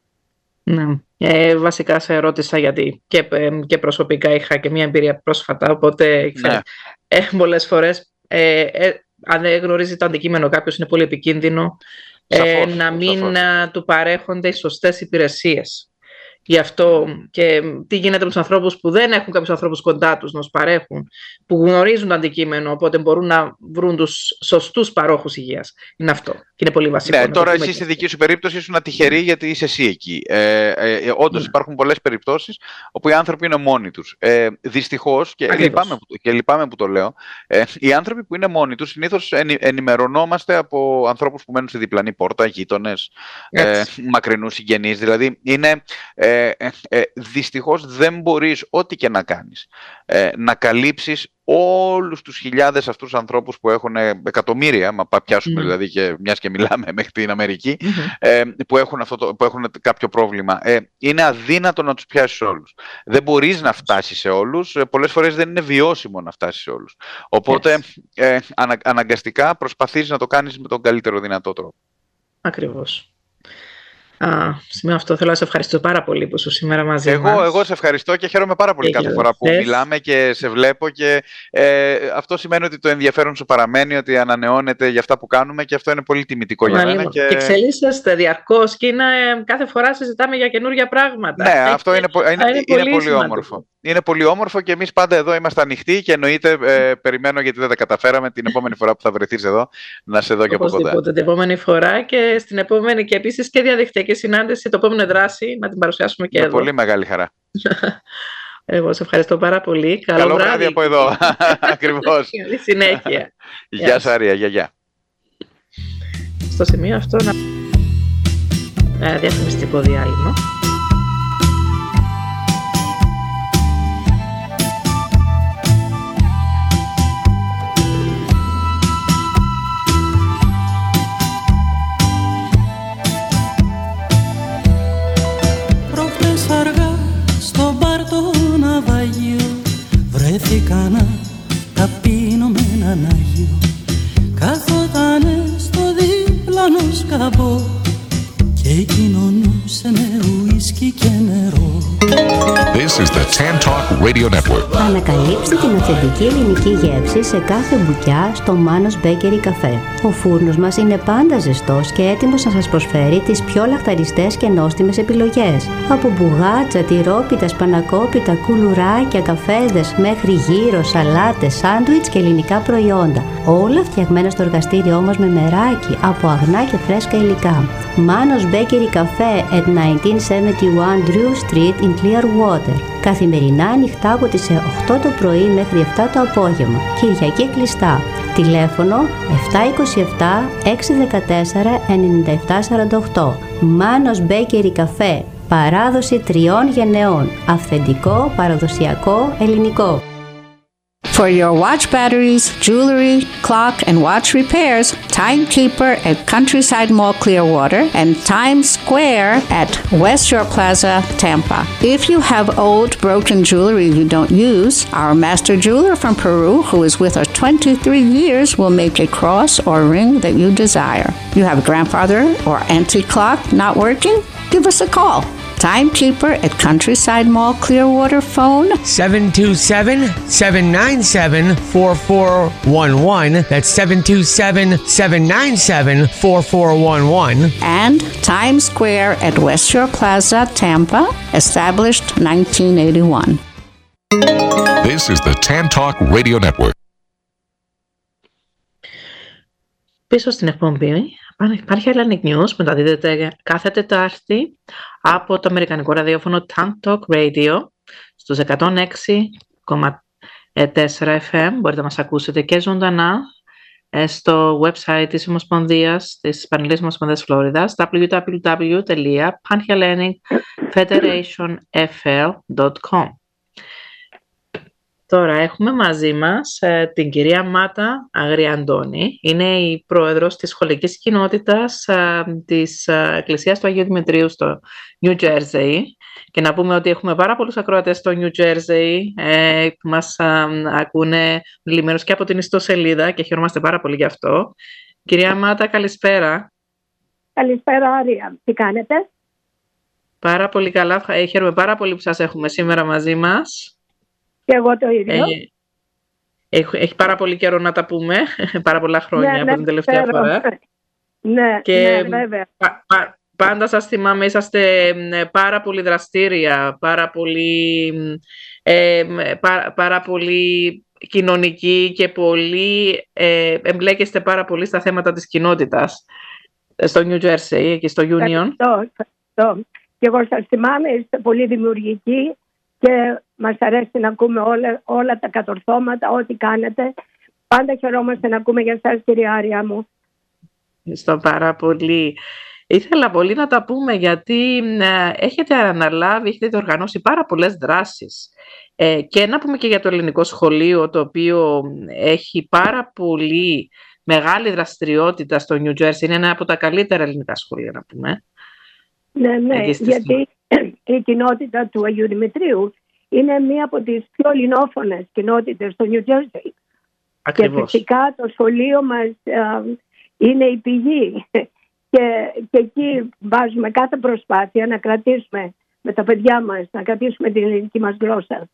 Ναι. Ε, βασικά σε ρώτησα γιατί και, και προσωπικά είχα και μια εμπειρία πρόσφατα, οπότε ναι. ε, πολλές φορές ε, ε, αν δεν γνωρίζει το αντικείμενο κάποιος είναι πολύ επικίνδυνο ε, σαφώς, να μην σαφώς. του παρέχονται οι σωστές υπηρεσίες. Γι' αυτό και τι γίνεται με τους ανθρώπους που δεν έχουν κάποιους ανθρώπους κοντά τους να τους παρέχουν, που γνωρίζουν το αντικείμενο, οπότε μπορούν να βρουν τους σωστούς παρόχους υγείας. Είναι αυτό. Και είναι πολύ βασικό. Ναι, τώρα εσύ στη δική σου περίπτωση ήσουν τυχερή γιατί είσαι εσύ εκεί. Ε, ε, όντως ναι. υπάρχουν πολλές περιπτώσεις όπου οι άνθρωποι είναι μόνοι τους. Ε, δυστυχώς, και λυπάμαι, και λυπάμαι που το λέω, ε, οι άνθρωποι που είναι μόνοι τους συνήθως ενημερωνόμαστε από ανθρώπους που μένουν στη διπλανή πόρτα, γείτονες, ε, μακρινούς συγγενείς. Δηλαδή είναι. Ε, Ε, ε, δυστυχώς δεν μπορείς ό,τι και να κάνεις ε, να καλύψεις όλους τους χιλιάδες αυτούς ανθρώπους που έχουν εκατομμύρια, μα πιάσουμε mm. δηλαδή και μιας και μιλάμε μέχρι την Αμερική, mm-hmm. ε, που, έχουν αυτό το, που έχουν κάποιο πρόβλημα. Ε, είναι αδύνατο να τους πιάσεις όλους. Δεν μπορείς να φτάσεις σε όλους, ε, πολλές φορές δεν είναι βιώσιμο να φτάσεις σε όλους. Οπότε yes. ε, ανα, αναγκαστικά προσπαθείς να το κάνεις με τον καλύτερο δυνατό τρόπο. Ακριβώς. Α, σημείο αυτό θέλω να σε ευχαριστώ πάρα πολύ που είσαι σήμερα μαζί εγώ, μας. Εγώ σε ευχαριστώ και χαίρομαι πάρα πολύ και κάθε φορά που θες. μιλάμε και σε βλέπω και ε, αυτό σημαίνει ότι το ενδιαφέρον σου παραμένει, ότι ανανεώνεται για αυτά που κάνουμε και αυτό είναι πολύ τιμητικό για μένα. Και, και εξελίσσεστε διαρκώς και είναι, κάθε φορά συζητάμε για καινούργια πράγματα. Ναι, Έχει, αυτό είναι, είναι, είναι, είναι πολύ, πολύ όμορφο. Είναι πολύ όμορφο και εμείς πάντα εδώ είμαστε ανοιχτοί και εννοείται ε, περιμένω, γιατί δεν τα καταφέραμε, την επόμενη φορά που θα βρεθείς εδώ να σε δω και από κοντά. Την επόμενη φορά και στην επόμενη και επίσης και διαδικτυακή συνάντηση, το επόμενο δράση, να την παρουσιάσουμε και με εδώ. Πολύ μεγάλη χαρά. Εγώ σε ευχαριστώ πάρα πολύ. Καλό, Καλό βράδυ από εδώ. Ακριβώς. Καλή συνέχεια. Γεια Σάρια, γεια γεια. Στο σημείο αυτό να... Ε, διαφημιστικό διάλειμμα. Βρέθηκα να τα πίνω με έναν Άγιο, καθότανε στο διπλανό σκαμπό και κοινωνούσε με ουίσκι και νερό. This is the Tan Talk Radio Network. Ανακαλύψτε την αυθεντική ελληνική γεύση σε κάθε μπουκιά στο Manos Bakery Café. Ο φούρνος μας είναι πάντα ζεστός και έτοιμος να σας προσφέρει τις πιο λαχταριστές και νόστιμες επιλογές. Από μπουγάτσα, τυρόπιτα, σπανακόπιτα, κουλουράκια, καφέδες, μέχρι γύρο, σαλάτες, σάντουιτς και ελληνικά προϊόντα. Όλα φτιαγμένα στο εργαστήριό μας με μεράκι από αγνά και φρέσκα υλικά. Manos Bakery Café at εννιακόσια εβδομήντα ένα Drew Street in Clearwater. Καθημερινά ανοιχτά από τις οκτώ το πρωί μέχρι επτά το απόγευμα. Κυριακή κλειστά. Τηλέφωνο επτά δύο επτά έξι ένα τέσσερα εννιά επτά τέσσερα οκτώ. Manos Bakery Café. Παράδοση τριών γενεών. Αυθεντικό, παραδοσιακό, ελληνικό. For your watch batteries, jewelry, clock, and watch repairs, Timekeeper at Countryside Mall Clearwater and Times Square at West Shore Plaza, Tampa. If you have old, broken jewelry you don't use, our master jeweler from Peru, who is with us twenty-three years, will make a cross or ring that you desire. You have a grandfather or antique clock not working? Give us a call. Timekeeper at Countryside Mall Clearwater, phone seven two seven, seven nine seven, four four one one. That's seven two seven, seven nine seven, four four one one. And Times Square at West Shore Plaza, Tampa, established nineteen eighty-one. This is the Tan Talk Radio Network. Πίσω στην εκπομπή υπάρχει Hellenic News, μεταδίδεται κάθε Τετάρτη από το αμερικανικό ραδιόφωνο Tan Talk Radio στους εκατόν έξι κόμμα τέσσερα εφ εμ. Μπορείτε να μας ακούσετε και ζωντανά στο website της Ομοσπονδίας, της Ισπανικής Ομοσπονδίας Φλόριδας, double-u double-u double-u τελεία pan hellenic federation f l dot com. Τώρα έχουμε μαζί μας ε, την κυρία Μάτα Αγριαντώνη. Είναι η πρόεδρος της σχολικής κοινότητας ε, της ε, Εκκλησίας του Αγίου Δημητρίου στο New Jersey. Και να πούμε ότι έχουμε πάρα πολλούς ακροατές στο New Jersey ε, που μας ε, ακούνε λιμένους και από την ιστοσελίδα και χαιρόμαστε πάρα πολύ γι' αυτό. Κυρία Μάτα, καλησπέρα. Καλησπέρα, Άρια. Τι κάνετε? Πάρα πολύ καλά. Χαίρομαι πάρα πολύ που σας έχουμε σήμερα μαζί μας. Και εγώ το ίδιο. Ε, έχει, έχει πάρα πολύ καιρό να τα πούμε, πάρα πολλά χρόνια ναι, από ναι, την τελευταία ξέρω. φορά. Ναι, και ναι, βέβαια. Πα, πα, πάντα σας θυμάμαι, είσαστε πάρα πολύ δραστήρια, πάρα πολύ, ε, πά, πάρα πολύ κοινωνικοί και πολύ, ε, εμπλέκεστε πάρα πολύ στα θέματα της κοινότητας στο New Jersey και στο Union. Ευχαριστώ, ευχαριστώ. Και εγώ σας θυμάμαι, είστε πολύ δημιουργικοί και μας αρέσει να ακούμε όλα, όλα τα κατορθώματα, ό,τι κάνετε. Πάντα χαιρόμαστε να ακούμε για εσάς, κυρία Άρια μου. Ευχαριστώ πάρα πολύ. Ήθελα πολύ να τα πούμε γιατί ε, έχετε αναλάβει, έχετε διοργανώσει πάρα πολλές δράσεις. Ε, και να πούμε και για το ελληνικό σχολείο, το οποίο έχει πάρα πολύ μεγάλη δραστηριότητα στο New Jersey. Είναι ένα από τα καλύτερα ελληνικά σχολεία, να πούμε. Ναι, ναι, γιατί η κοινότητα του Αγίου Δημητρίου είναι μία από τις πιο ελληνόφωνες κοινότητες στο New Jersey. Ακριβώς. Και φυσικά το σχολείο μας α, είναι η πηγή. Και, και εκεί βάζουμε κάθε προσπάθεια να κρατήσουμε με τα παιδιά μας, να κρατήσουμε την ελληνική μας γλώσσα.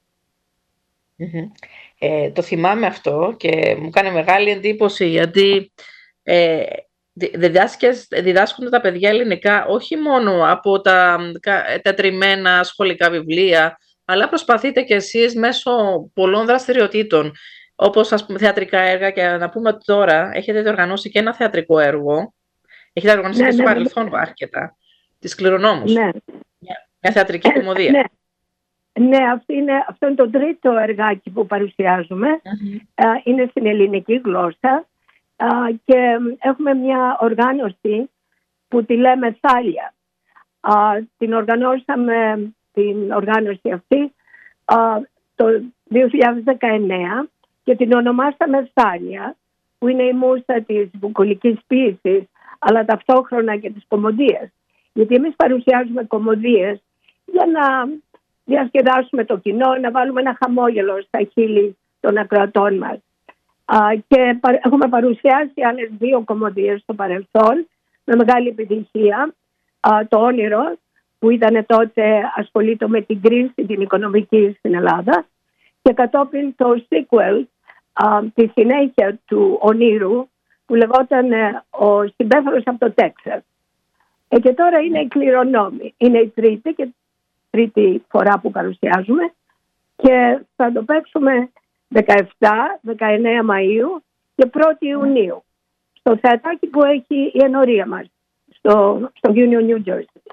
Mm-hmm. Ε, το θυμάμαι αυτό και μου κάνει μεγάλη εντύπωση γιατί ε, διδάσκονται τα παιδιά ελληνικά όχι μόνο από τα τετριμμένα σχολικά βιβλία, αλλά προσπαθείτε και εσείς μέσω πολλών δραστηριοτήτων, όπως ας πούμε θεατρικά έργα, και να πούμε ότι τώρα έχετε διοργανώσει και ένα θεατρικό έργο. Έχετε οργανώσει ναι, και στο ναι, παρελθόν ναι. αρκετά. Τις Κληρονόμους. Ναι. Μια, μια θεατρική κομμωδία. Ναι, ναι αυτό, είναι, αυτό είναι το τρίτο εργάκι που παρουσιάζουμε. Mm-hmm. Uh, είναι στην ελληνική γλώσσα. Uh, και έχουμε μια οργάνωση που τη λέμε Θάλια. Uh, την οργανώσαμε την οργάνωση αυτή uh, το δύο χιλιάδες δεκαεννέα και την ονομάσαμε Θάλια, που είναι η μούσα της βουκολικής ποίησης, αλλά ταυτόχρονα και της κομμωδίας. Γιατί εμείς παρουσιάζουμε κομμωδίες για να διασκεδάσουμε το κοινό, να βάλουμε ένα χαμόγελο στα χείλη των ακροατών μας. Α, και πα, έχουμε παρουσιάσει άλλες δύο κομμωδίες στο παρελθόν με μεγάλη επιτυχία. Α, το Όνειρο, που ήταν τότε ασχολείται με την κρίση την οικονομική στην Ελλάδα, και κατόπιν το sequel, α, τη συνέχεια του Ονείρου, που λεγόταν ε, ο συμπέφερος από το Τέξας. Ε, και τώρα είναι η Κληρονόμη. Είναι η τρίτη και τρίτη φορά που παρουσιάζουμε και θα το παίξουμε δεκαεπτά δεκαεννέα Μαΐου και πρώτη Ιουνίου στο θεατράκι που έχει η ενορία μας στο, στο Union New Jersey.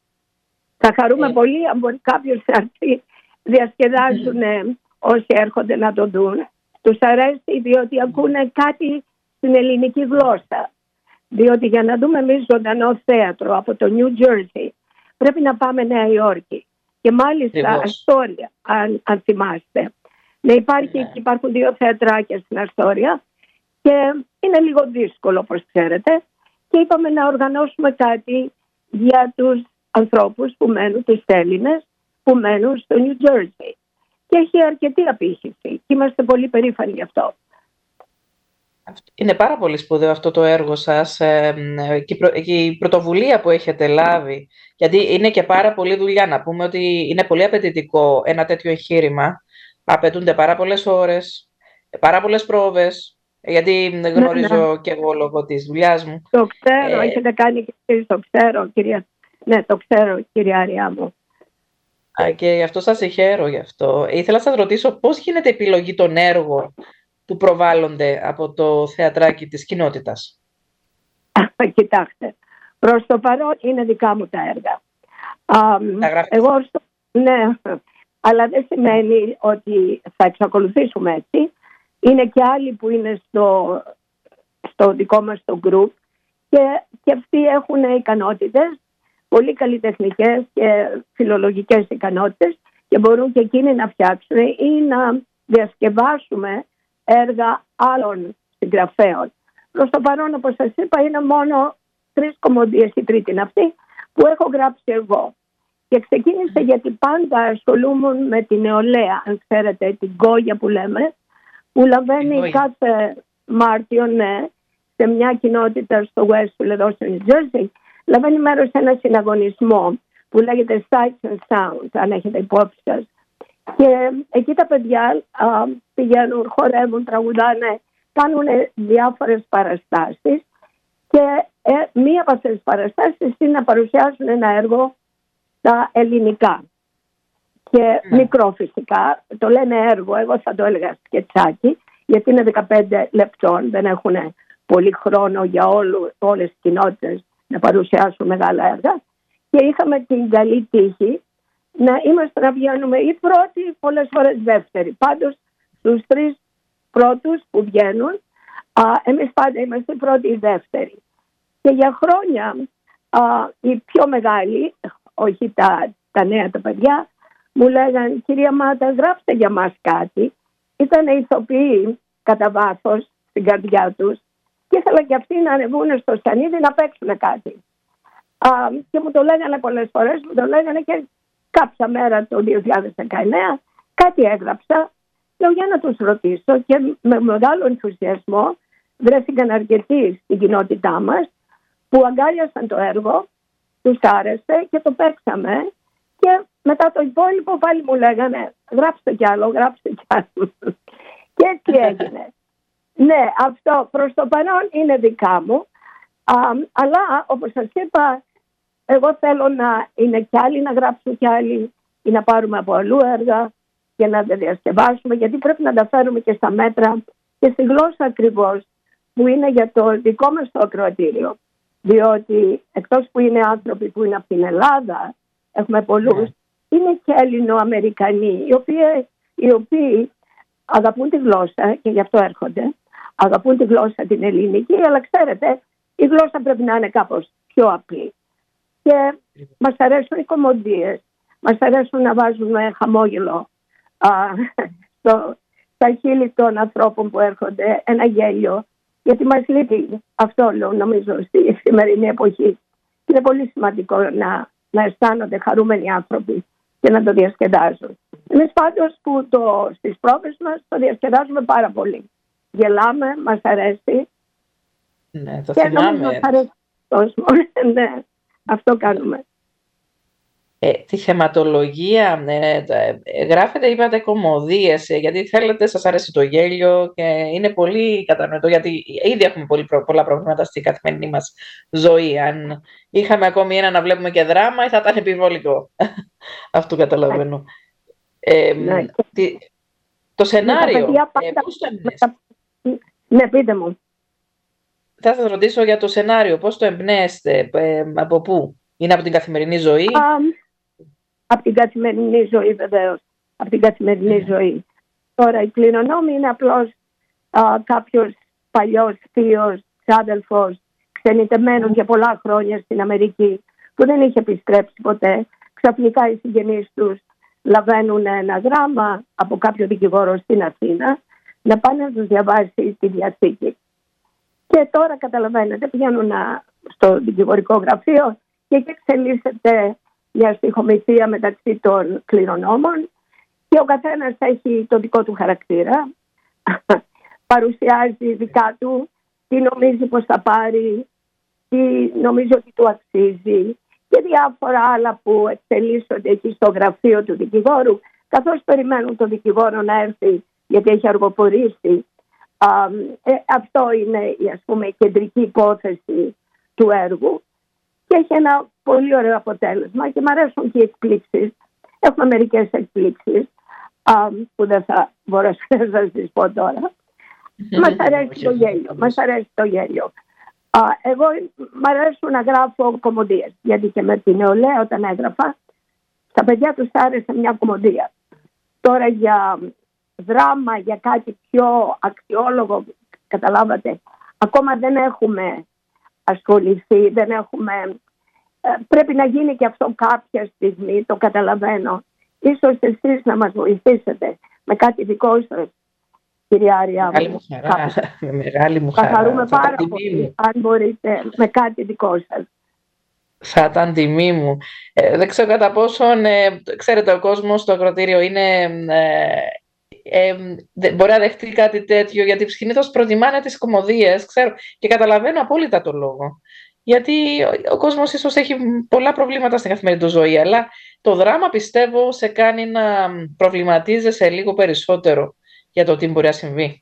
Θα χαρούμε ε. πολύ αν μπορεί κάποιος να έρθει. Διασκεδάζουν ε, όσοι έρχονται να το δουν. Τους αρέσει διότι ακούνε κάτι στην ελληνική γλώσσα. Διότι για να δούμε εμείς ζωντανό θέατρο από το New Jersey πρέπει να πάμε Νέα Υόρκη. Και μάλιστα Αστόρια, αν, αν θυμάστε. Να υπάρχει, yeah. Υπάρχουν δύο θεατράκια στην Αστόρια και είναι λίγο δύσκολο, όπως ξέρετε. Και είπαμε να οργανώσουμε κάτι για τους ανθρώπους που μένουν, τους Έλληνες που μένουν στο New Jersey. Και έχει αρκετή απήχηση και είμαστε πολύ περήφανοι γι' αυτό. Είναι πάρα πολύ σπουδαίο αυτό το έργο σας ε, και, η προ, και η πρωτοβουλία που έχετε λάβει, γιατί είναι και πάρα πολλή δουλειά. Να πούμε ότι είναι πολύ απαιτητικό ένα τέτοιο εγχείρημα. Απαιτούνται πάρα πολλές ώρες, πάρα πολλές πρόβες, γιατί δεν γνωρίζω ναι, ναι. και εγώ λόγω της δουλειάς μου. Το ξέρω, ε, έχετε κάνει και εσείς, το ξέρω, κυρία. Ναι, το ξέρω, κυρία Άρια μου. Και γι' αυτό σας συγχαίρω γι' αυτό. Ήθελα να σας ρωτήσω πώς γίνεται η επιλογή των έργων που προβάλλονται από το θεατράκι της κοινότητας. Κοιτάξτε, προς το παρόν είναι δικά μου τα έργα. Α, εγώ, στο, ναι, αλλά δεν σημαίνει ότι θα εξακολουθήσουμε έτσι. Είναι και άλλοι που είναι στο, στο δικό μας το group και, και αυτοί έχουν ικανότητες, πολύ καλλιτεχνικές και φιλολογικές ικανότητες και μπορούν και εκείνοι να φτιάξουν ή να διασκευάσουμε έργα άλλων συγγραφέων. Προς το παρόν, όπως σας είπα, είναι μόνο τρεις κομμωδίες, η τρίτη είναι αυτή, που έχω γράψει εγώ. Και ξεκίνησα γιατί πάντα ασχολούμαι με την νεολαία, αν ξέρετε, την κόγια που λέμε, που λαβαίνει κάθε Μάρτιο, ναι, σε μια κοινότητα στο Westfield, εδώ στο New Jersey, λαβαίνει μέρος σε ένα συναγωνισμό που λέγεται Sights and Sounds, αν έχετε υπόψη σας. Και εκεί τα παιδιά α, πηγαίνουν, χορεύουν, τραγουδάνε, κάνουν διάφορες παραστάσεις και ε, μία από αυτές τις παραστάσεις είναι να παρουσιάσουν ένα έργο στα ελληνικά. Και mm. μικρό φυσικά, το λένε έργο, εγώ θα το έλεγα σκετσάκι, γιατί είναι δεκαπέντε λεπτών, δεν έχουν πολύ χρόνο για όλου, όλες τις κοινότητες να παρουσιάσουν μεγάλα έργα. Και είχαμε την καλή τύχη να είμαστε να βγαίνουμε ή πρώτοι, πολλές φορές δεύτεροι. Πάντως στους τρεις πρώτους που βγαίνουν, α, εμείς πάντα είμαστε οι πρώτοι ή δεύτεροι. Και για χρόνια α, οι πιο μεγάλοι, όχι τα, τα νέα τα παιδιά, μου λέγανε, κυρία Μάτα, γράψτε για μας κάτι. Ήταν ηθοποιοί κατά βάθος στην καρδιά τους και ήθελα και αυτοί να ανεβούν στο σανίδι να παίξουν κάτι. Α, και μου το λέγανε πολλές φορές, μου το λέγανε και κάποια μέρα το δύο χιλιάδες δεκαεννέα κάτι έγραψα. Λέω για να τους ρωτήσω και με μεγάλο ενθουσιασμό βρέθηκαν αρκετοί στην κοινότητά μας που αγκάλιασαν το έργο, τους άρεσε και το παίξαμε. Και μετά το υπόλοιπο πάλι μου λέγανε γράψτε κι άλλο, γράψτε κι άλλο. Και έτσι έγινε. Ναι, αυτό προς το παρόν είναι δικά μου. Α, αλλά όπως σας είπα, εγώ θέλω να είναι κι άλλοι να γράψουν κι άλλοι ή να πάρουμε από αλλού έργα και να τα διασκευάσουμε, γιατί πρέπει να τα φέρουμε και στα μέτρα και στη γλώσσα ακριβώς που είναι για το δικό μας το ακροατήριο. Διότι εκτός που είναι άνθρωποι που είναι από την Ελλάδα, έχουμε πολλούς, είναι και Ελληνοαμερικανοί, οι οποίοι, οι οποίοι αγαπούν τη γλώσσα και γι' αυτό έρχονται. Αγαπούν τη γλώσσα την ελληνική, αλλά ξέρετε, η γλώσσα πρέπει να είναι κάπως πιο απλή. Και μας αρέσουν οι κομμωδίες, μας αρέσουν να βάζουμε χαμόγελο α, στο, στα χείλη των ανθρώπων που έρχονται, ένα γέλιο, γιατί μας λείπει αυτό, λέω, νομίζω, στη σημερινή εποχή. Είναι πολύ σημαντικό να, να αισθάνονται χαρούμενοι άνθρωποι και να το διασκεδάζουν. Εμείς πάντως που το, στις πρόβες μας το διασκεδάζουμε πάρα πολύ. Γελάμε, μας αρέσει. Ναι, το και θυμάμαι. νομίζω αρέσει κόσμο. Ναι, αυτό κάνουμε. Ε, τη θεματολογία ε, ε, γράφετε, είπατε κομμωδίες, ε, γιατί θέλετε, σας αρέσει το γέλιο και είναι πολύ κατανοητό, γιατί ήδη έχουμε πολύ, πολλά προβλήματα στην καθημερινή μας ζωή. Αν είχαμε ακόμη ένα να βλέπουμε και δράμα, θα ήταν επιβολικό. Αυτό καταλαβαίνω. Ε, ναι. τι, το σενάριο, ε, πώς το εμπνέεστε? Ναι, πείτε μου. Θα σας ρωτήσω για το σενάριο, πώς το εμπνέεστε, ε, από πού? Είναι από την καθημερινή ζωή? Um, από την καθημερινή ζωή, βεβαίως. Από την καθημερινή mm. ζωή. Τώρα, η κληρονόμη είναι απλώς uh, κάποιος παλιός θείος, ξάδελφος, ξενιτεμένος mm. για πολλά χρόνια στην Αμερική, που δεν είχε επιστρέψει ποτέ. Ξαφνικά οι συγγενείς τους λαβαίνουν ένα γράμμα από κάποιο δικηγόρο στην Αθήνα να πάνε να τους διαβάσει τη διαθήκη. Και τώρα, καταλαβαίνετε, πηγαίνουν να, στο δικηγορικό γραφείο και εκεί εξελίσσεται μια στοιχομηθεία μεταξύ των κληρονόμων και ο καθένας έχει το δικό του χαρακτήρα. Παρουσιάζει δικά του τι νομίζει πως θα πάρει, τι νομίζει ότι του αξίζει και διάφορα άλλα που εξελίσσονται εκεί στο γραφείο του δικηγόρου, καθώς περιμένουν τον δικηγόρο να έρθει γιατί έχει αργοπορήσει. Α, ε, αυτό είναι, ας πούμε, η κεντρική υπόθεση του έργου. Και έχει ένα πολύ ωραίο αποτέλεσμα και μου αρέσουν και οι εκπλήξεις. Έχουμε μερικές εκπλήξεις α, που δεν θα μπορέσω να σας τις πω τώρα. Μας αρέσει το γέλιο. Μας αρέσει το γέλιο. Α, εγώ μ' αρέσουν να γράφω κομμωδίες. Γιατί και με την νεολαία όταν έγραφα, στα παιδιά τους άρεσε μια κομμωδία. Τώρα για δράμα, για κάτι πιο αξιόλογο, καταλάβατε, ακόμα δεν έχουμε ασχοληθεί, δεν έχουμε... Ε, πρέπει να γίνει και αυτό κάποια στιγμή, το καταλαβαίνω. Ίσως εσείς να μας βοηθήσετε με κάτι δικό σας, κυρία Άρια. Μεγάλη μου χαρά. Μεγάλη μου χαρά. Θα χαρούμε πάρα πολύ, αν μπορείτε, με κάτι δικό σας. Θα ήταν τιμή μου. Ε, δεν ξέρω κατά πόσον, ε, ξέρετε, ο κόσμος στο ακροατήριο είναι... Ε, Ε, δε, μπορεί να δεχτεί κάτι τέτοιο, γιατί συνήθως προτιμάνε τις κομμωδίες, ξέρω, και καταλαβαίνω απόλυτα το λόγο. Γιατί ο, ο κόσμος ίσως έχει πολλά προβλήματα στην καθημερινή του ζωή, αλλά το δράμα, πιστεύω, σε κάνει να προβληματίζεσαι λίγο περισσότερο για το τι μπορεί να συμβεί.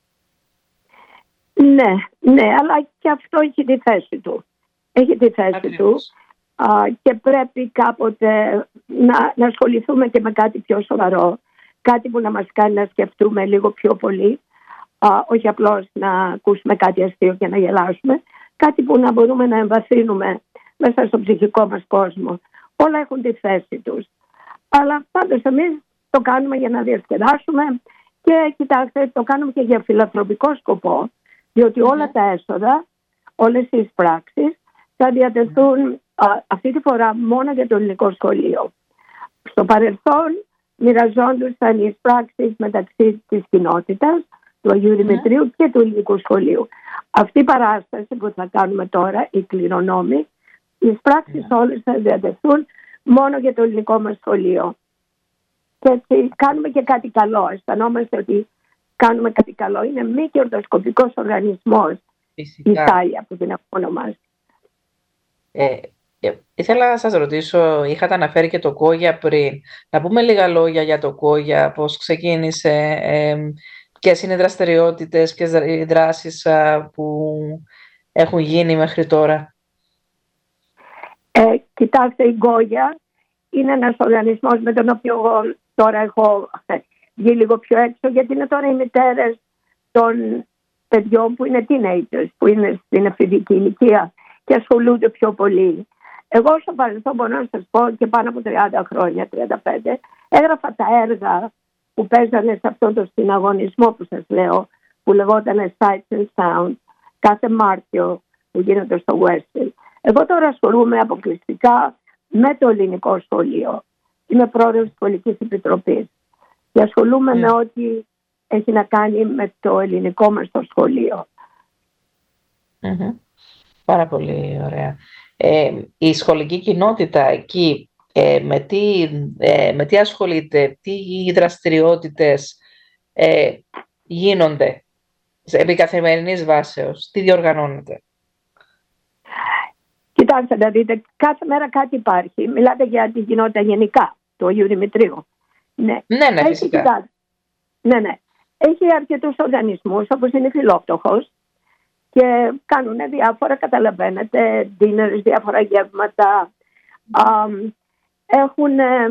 Ναι, ναι, αλλά και αυτό έχει τη θέση του. Έχει τη θέση Ακριβώς. του α, και πρέπει κάποτε να, να ασχοληθούμε και με κάτι πιο σοβαρό. Κάτι που να μας κάνει να σκεφτούμε λίγο πιο πολύ, α, όχι απλώς να ακούσουμε κάτι αστείο και να γελάσουμε, κάτι που να μπορούμε να εμβαθύνουμε μέσα στο ψυχικό μας κόσμο. Όλα έχουν τη θέση τους. Αλλά πάντως εμείς το κάνουμε για να διασκεδάσουμε και κοιτάξτε, το κάνουμε και για φιλανθρωπικό σκοπό, διότι όλα τα έσοδα, όλες οι πράξεις θα διατεθούν α, αυτή τη φορά μόνο για το ελληνικό σχολείο. Στο παρελθόν μοιραζόντουσαν οι πράξεις μεταξύ της κοινότητας, του Αγίου Δημητρίου και του ελληνικού σχολείου. Αυτή η παράσταση που θα κάνουμε τώρα, οι κληρονόμοι, οι πράξεις yeah. όλες θα διατεθούν μόνο για το ελληνικό μας σχολείο. Και έτσι κάνουμε και κάτι καλό. Αισθανόμαστε ότι κάνουμε κάτι καλό. Είναι μη κερδοσκοπικός οργανισμός η Θάλια που την έχουμε ονομάσει. Ε, ε, ήθελα να σας ρωτήσω, είχατε αναφέρει και το Κόγια πριν. Να πούμε λίγα λόγια για το Κόγια, πώς ξεκίνησε, ε, ποιες είναι οι δραστηριότητες και οι δράσεις α, που έχουν γίνει μέχρι τώρα. Ε, κοιτάξτε, η Κόγια είναι ένας οργανισμός με τον οποίο εγώ τώρα έχω βγει λίγο πιο έξω, γιατί είναι τώρα οι μητέρες των παιδιών που είναι teenagers, που είναι στην εφηβική ηλικία και ασχολούνται πιο πολύ. Εγώ στο παρελθόν μπορώ να σας πω και πάνω από τριάντα χρόνια, τριάντα πέντε, έγραφα τα έργα που παίζανε σε αυτόν τον συναγωνισμό που σας λέω, που λεγόταν Sights and Sounds, κάθε Μάρτιο που γίνεται στο Westfield. Εγώ τώρα ασχολούμαι αποκλειστικά με το ελληνικό σχολείο. Είμαι πρόεδρος της Σχολικής Επιτροπής και ασχολούμαι mm. με ό,τι έχει να κάνει με το ελληνικό μας το σχολείο. Mm-hmm. Πάρα πολύ ωραία. Ε, η σχολική κοινότητα εκεί ε, με, τι, ε, με τι ασχολείται, τι δραστηριότητες ε, γίνονται επί καθημερινής βάσεως, τι διοργανώνεται? Κοιτάξτε, να δείτε, κάθε μέρα κάτι υπάρχει. Μιλάτε για την κοινότητα γενικά του Αγίου Δημητρίου. Ναι, ναι, ναι, έχει, φυσικά. Κοιτάξτε, ναι, ναι. Έχει αρκετούς οργανισμούς, όπως είναι η Φιλόφτωχος, και κάνουν διάφορα, καταλαβαίνετε, dinners, διάφορα γεύματα. Um, έχουν,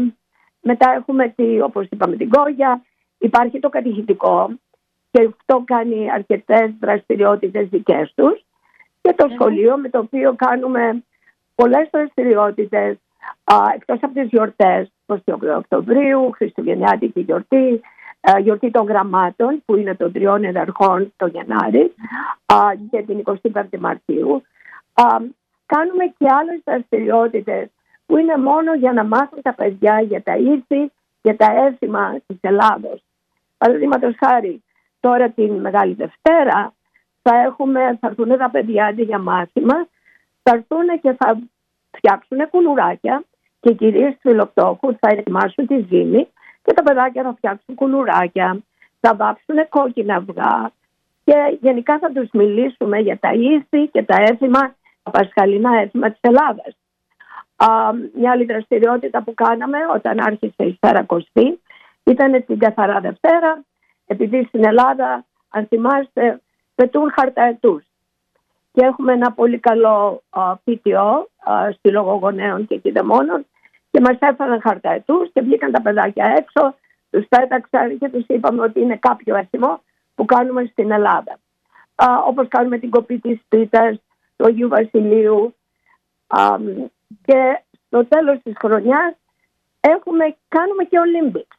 μετά έχουμε, τη, όπως είπαμε, την Κόγια. Υπάρχει το κατηχητικό και αυτό κάνει αρκετές δραστηριότητες δικές τους. Και το σχολείο με το οποίο κάνουμε πολλές δραστηριότητες α, εκτός από τις γιορτές, εικοστή όγδοη Οκτωβρίου, Χριστουγεννιάτικη γιορτή, α, γιορτή των γραμμάτων που είναι των τριών εδαρχών το Γενάρη α, και την εικοστή πέμπτη Μαρτίου. Α, κάνουμε και άλλες δραστηριότητες που είναι μόνο για να μάθουν τα παιδιά για τα ήθη και τα έθιμα της Ελλάδος. Παραδείγματος χάρη, τώρα την Μεγάλη Δευτέρα θα, έχουμε, θα έρθουν τα παιδιά αντί για μάθημα, θα έρθουν και θα φτιάξουν κουλουράκια και οι κυρίες του Φιλοκτόχου θα ετοιμάσουν τη ζύμη και τα παιδάκια θα φτιάξουν κουλουράκια, θα βάψουν κόκκινα αυγά και γενικά θα τους μιλήσουμε για τα ήθη και τα έθιμα, τα πασχαλινά έθιμα της Ελλάδας. Α, μια άλλη δραστηριότητα που κάναμε όταν άρχισε η Σαρακοστή ήταν την Καθαρά Δευτέρα, επειδή στην Ελλάδα, αν θυμάστε, πετούν χαρταετούς. Και έχουμε ένα πολύ καλό uh, πι τι ο uh, στη Λογογονέων και Κηδεμόνων και μας έφεραν χαρταετούς και βγήκαν τα παιδάκια έξω, τους πέταξαν και τους είπαμε ότι είναι κάποιο έθιμο που κάνουμε στην Ελλάδα. Uh, όπως κάνουμε την κοπή της πίτας, του Αγίου Βασιλείου um, και στο τέλος της χρονιάς έχουμε, κάνουμε και Olympics.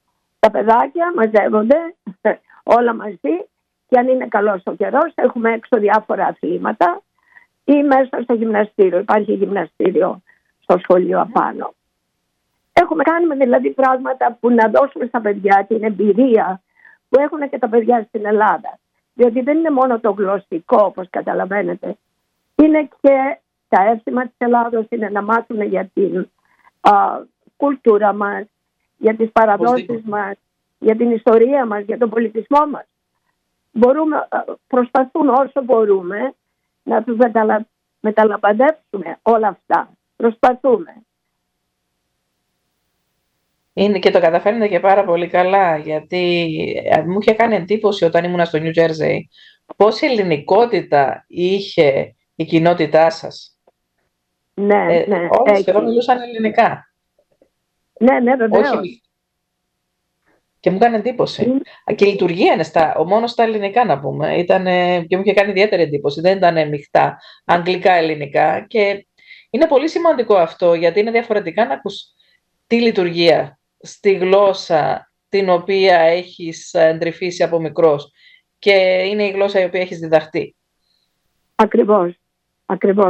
Τα παιδάκια μαζεύονται όλα μαζί. Και αν είναι καλός ο καιρός, έχουμε έξω διάφορα αθλήματα ή μέσα στο γυμναστήριο. Υπάρχει γυμναστήριο στο σχολείο απάνω. Έχουμε κάνει δηλαδή πράγματα που να δώσουμε στα παιδιά την εμπειρία που έχουν και τα παιδιά στην Ελλάδα. Διότι δεν είναι μόνο το γλωσσικό, όπως καταλαβαίνετε. Είναι και τα έθιμα της Ελλάδος, είναι να μάθουν για την α, κουλτούρα μας, για τις παραδόσεις μας, για την ιστορία μας, για τον πολιτισμό μας. Μπορούμε, προσπαθούν όσο μπορούμε να τους μεταλα... μεταλαμπαδεύσουμε όλα αυτά. Προσπαθούμε. Είναι και το καταφέρνετε και πάρα πολύ καλά, γιατί μου είχε κάνει εντύπωση όταν ήμουν στο New Jersey πόση ελληνικότητα είχε η κοινότητά σας. Ναι, ε, ναι. Όλοι σχεδόν μιλούσαν ελληνικά. Ναι, ναι, βεβαίως. Όχι... Και μου έκανε εντύπωση. Mm. Και η λειτουργία είναι στα, μόνο στα ελληνικά, να πούμε. Ήτανε, και μου είχε κάνει ιδιαίτερη εντύπωση. Δεν ήταν μειχτά αγγλικά, ελληνικά. Και είναι πολύ σημαντικό αυτό, γιατί είναι διαφορετικά να ακούς τη λειτουργία στη γλώσσα την οποία έχεις εντρυφήσει από μικρός και είναι η γλώσσα η οποία έχεις διδαχτεί. Ακριβώς. Ακριβώς.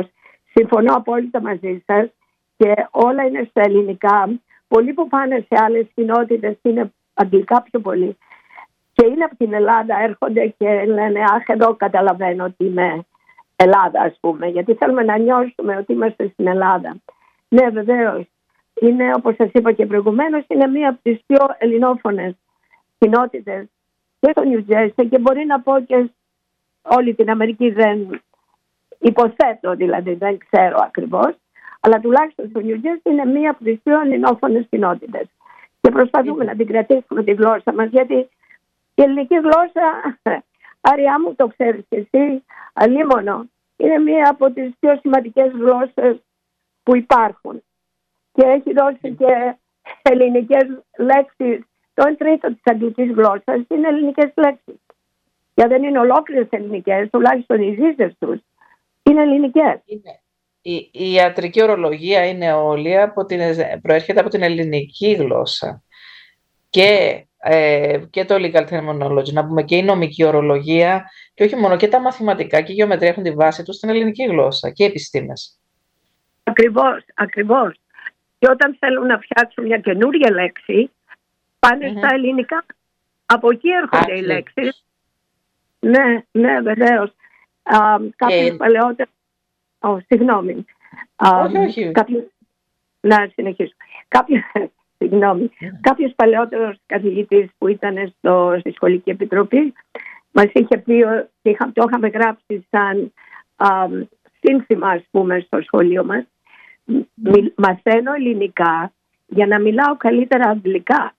συμφωνώ απόλυτα μαζί σας και όλα είναι στα ελληνικά. Πολλοί που πάνε σε άλλες κοινότητες είναι αγγλικά πιο πολύ. Και είναι από την Ελλάδα, έρχονται και λένε «Αχ, εδώ καταλαβαίνω ότι είμαι Ελλάδα», ας πούμε, γιατί θέλουμε να νιώσουμε ότι είμαστε στην Ελλάδα. Ναι, βεβαίως. Είναι, όπως σας είπα και προηγουμένως, είναι μία από τις πιο ελληνόφωνες κοινότητες και στο Νιου Τζέρσι και μπορεί να πω και όλη την Αμερική, δεν υποθέτω, δηλαδή δεν ξέρω ακριβώς, αλλά τουλάχιστον στο Νιου Τζέρσι είναι μία από τις πιο ελληνόφωνες κοινότητες. Και προσπαθούμε να την κρατήσουμε τη γλώσσα μας, γιατί η ελληνική γλώσσα, Άρια μου, το ξέρεις και εσύ, αλίμονο, είναι μία από τις πιο σημαντικές γλώσσες που υπάρχουν. Και έχει δώσει και ελληνικές λέξεις. Το ένα τρίτο της αγγλικής γλώσσας είναι ελληνικές λέξεις. Και δεν είναι ολόκληρες ελληνικές, τουλάχιστον οι ζήσεις τους είναι ελληνικές. Είναι. Η, η ιατρική ορολογία είναι όλη από την, προέρχεται από την ελληνική γλώσσα. Και, ε, και το legal terminology, να πούμε, και η νομική ορολογία, και όχι μόνο, και τα μαθηματικά και η γεωμετρία έχουν τη βάση τους στην ελληνική γλώσσα και οι επιστήμες. Ακριβώς, ακριβώς. Και όταν θέλουν να φτιάξουν μια καινούργια λέξη, πάνε mm-hmm. στα ελληνικά. Από εκεί έρχονται οι λέξεις. Ναι, ναι, βεβαίως. Κάποιες παλαιότερες... Oh, συγγνώμη. Όχι, όχι. Κάποιες... Να συνεχίσω. Κάποιες... Συγγνώμη. Yeah. Κάποιος παλαιότερος καθηγητής που ήταν στο... στη Σχολική Επιτροπή μας είχε πει ότι το είχαμε γράψει σαν α, σύνθημα, ας πούμε, στο σχολείο μας. Μι, μαθαίνω ελληνικά για να μιλάω καλύτερα αγγλικά.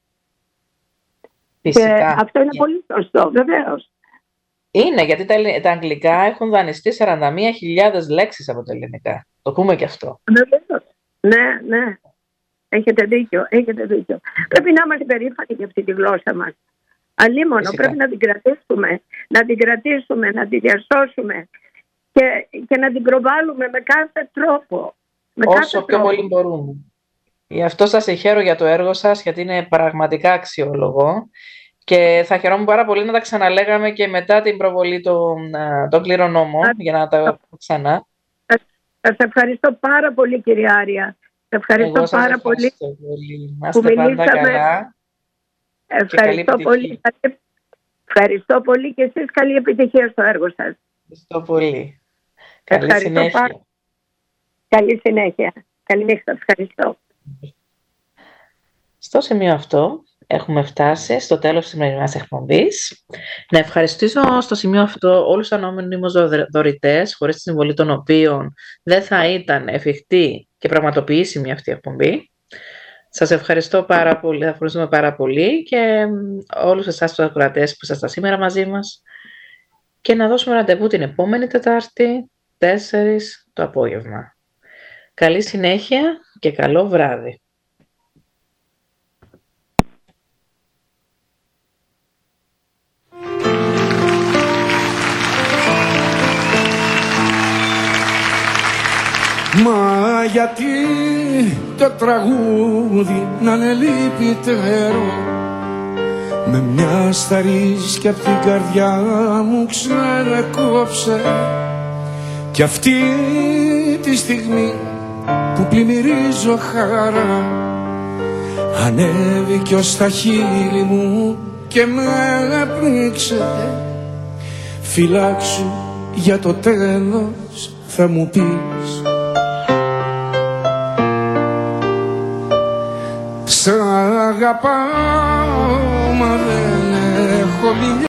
Φυσικά. Και αυτό είναι yeah. πολύ σωστό, βεβαίως. Είναι, γιατί τα, τα αγγλικά έχουν δανειστεί σαράντα μία χιλιάδες λέξεις από τα ελληνικά. Το πούμε και αυτό. Βεβαίως. Ναι, ναι. Έχετε δίκιο, έχετε δίκιο. Πρέπει να είμαστε περήφανοι για αυτή τη γλώσσα μας. Αλίμονο, Φυσικά. Πρέπει να την κρατήσουμε, να την κρατήσουμε, να την διασώσουμε και, και να την προβάλλουμε με κάθε τρόπο. Με Όσο κάθε πιο τρόπο. πολύ μπορούμε. Γι' αυτό σας συγχαίρω για το έργο σας, γιατί είναι πραγματικά αξιόλογο. Και θα χαιρόμουν πάρα πολύ να τα ξαναλέγαμε και μετά την προβολή των, των κληρονόμων, για να τα πούμε ξανά. Σας ευχαριστώ πάρα πολύ, κυρία Άρια. Σας ευχαριστώ Εγώ σας πάρα ευχαριστώ πολύ. πολύ. Να είστε πάντα καλά. Ευχαριστώ πολύ. Ευχαριστώ πολύ και εσείς καλή επιτυχία στο έργο σας. Ευχαριστώ πολύ. Καλή ευχαριστώ συνέχεια. Πάρα... Καλή συνέχεια. Καλή νύχτα. Ευχαριστώ. Στο σημείο αυτό έχουμε φτάσει στο τέλος της σημερινής εκπομπής. Να ευχαριστήσω στο σημείο αυτό όλους τους ανώνυμους δωρητές, χωρίς τη συμβολή των οποίων δεν θα ήταν εφικτή και πραγματοποιήσιμη αυτή η εκπομπή. Σας ευχαριστώ πάρα πολύ, θα ευχαριστούμε πάρα πολύ και όλους εσάς τους ακροατές που ήσασταν σήμερα μαζί μας και να δώσουμε ραντεβού την επόμενη Τετάρτη, τέσσερις το απόγευμα. Καλή συνέχεια και καλό βράδυ. Μα γιατί το τραγούδι να είναι λυπητερό, με μια σταρίσκια απ' την καρδιά μου ξενεκόψε, κι αυτή τη στιγμή που πλημμυρίζω χαρά ανέβηκε ως τα χείλη μου και με πνίξε. Φυλάξου για το τέλος θα μου πεις, σ' αγαπάω μα δεν έχω μιλιά.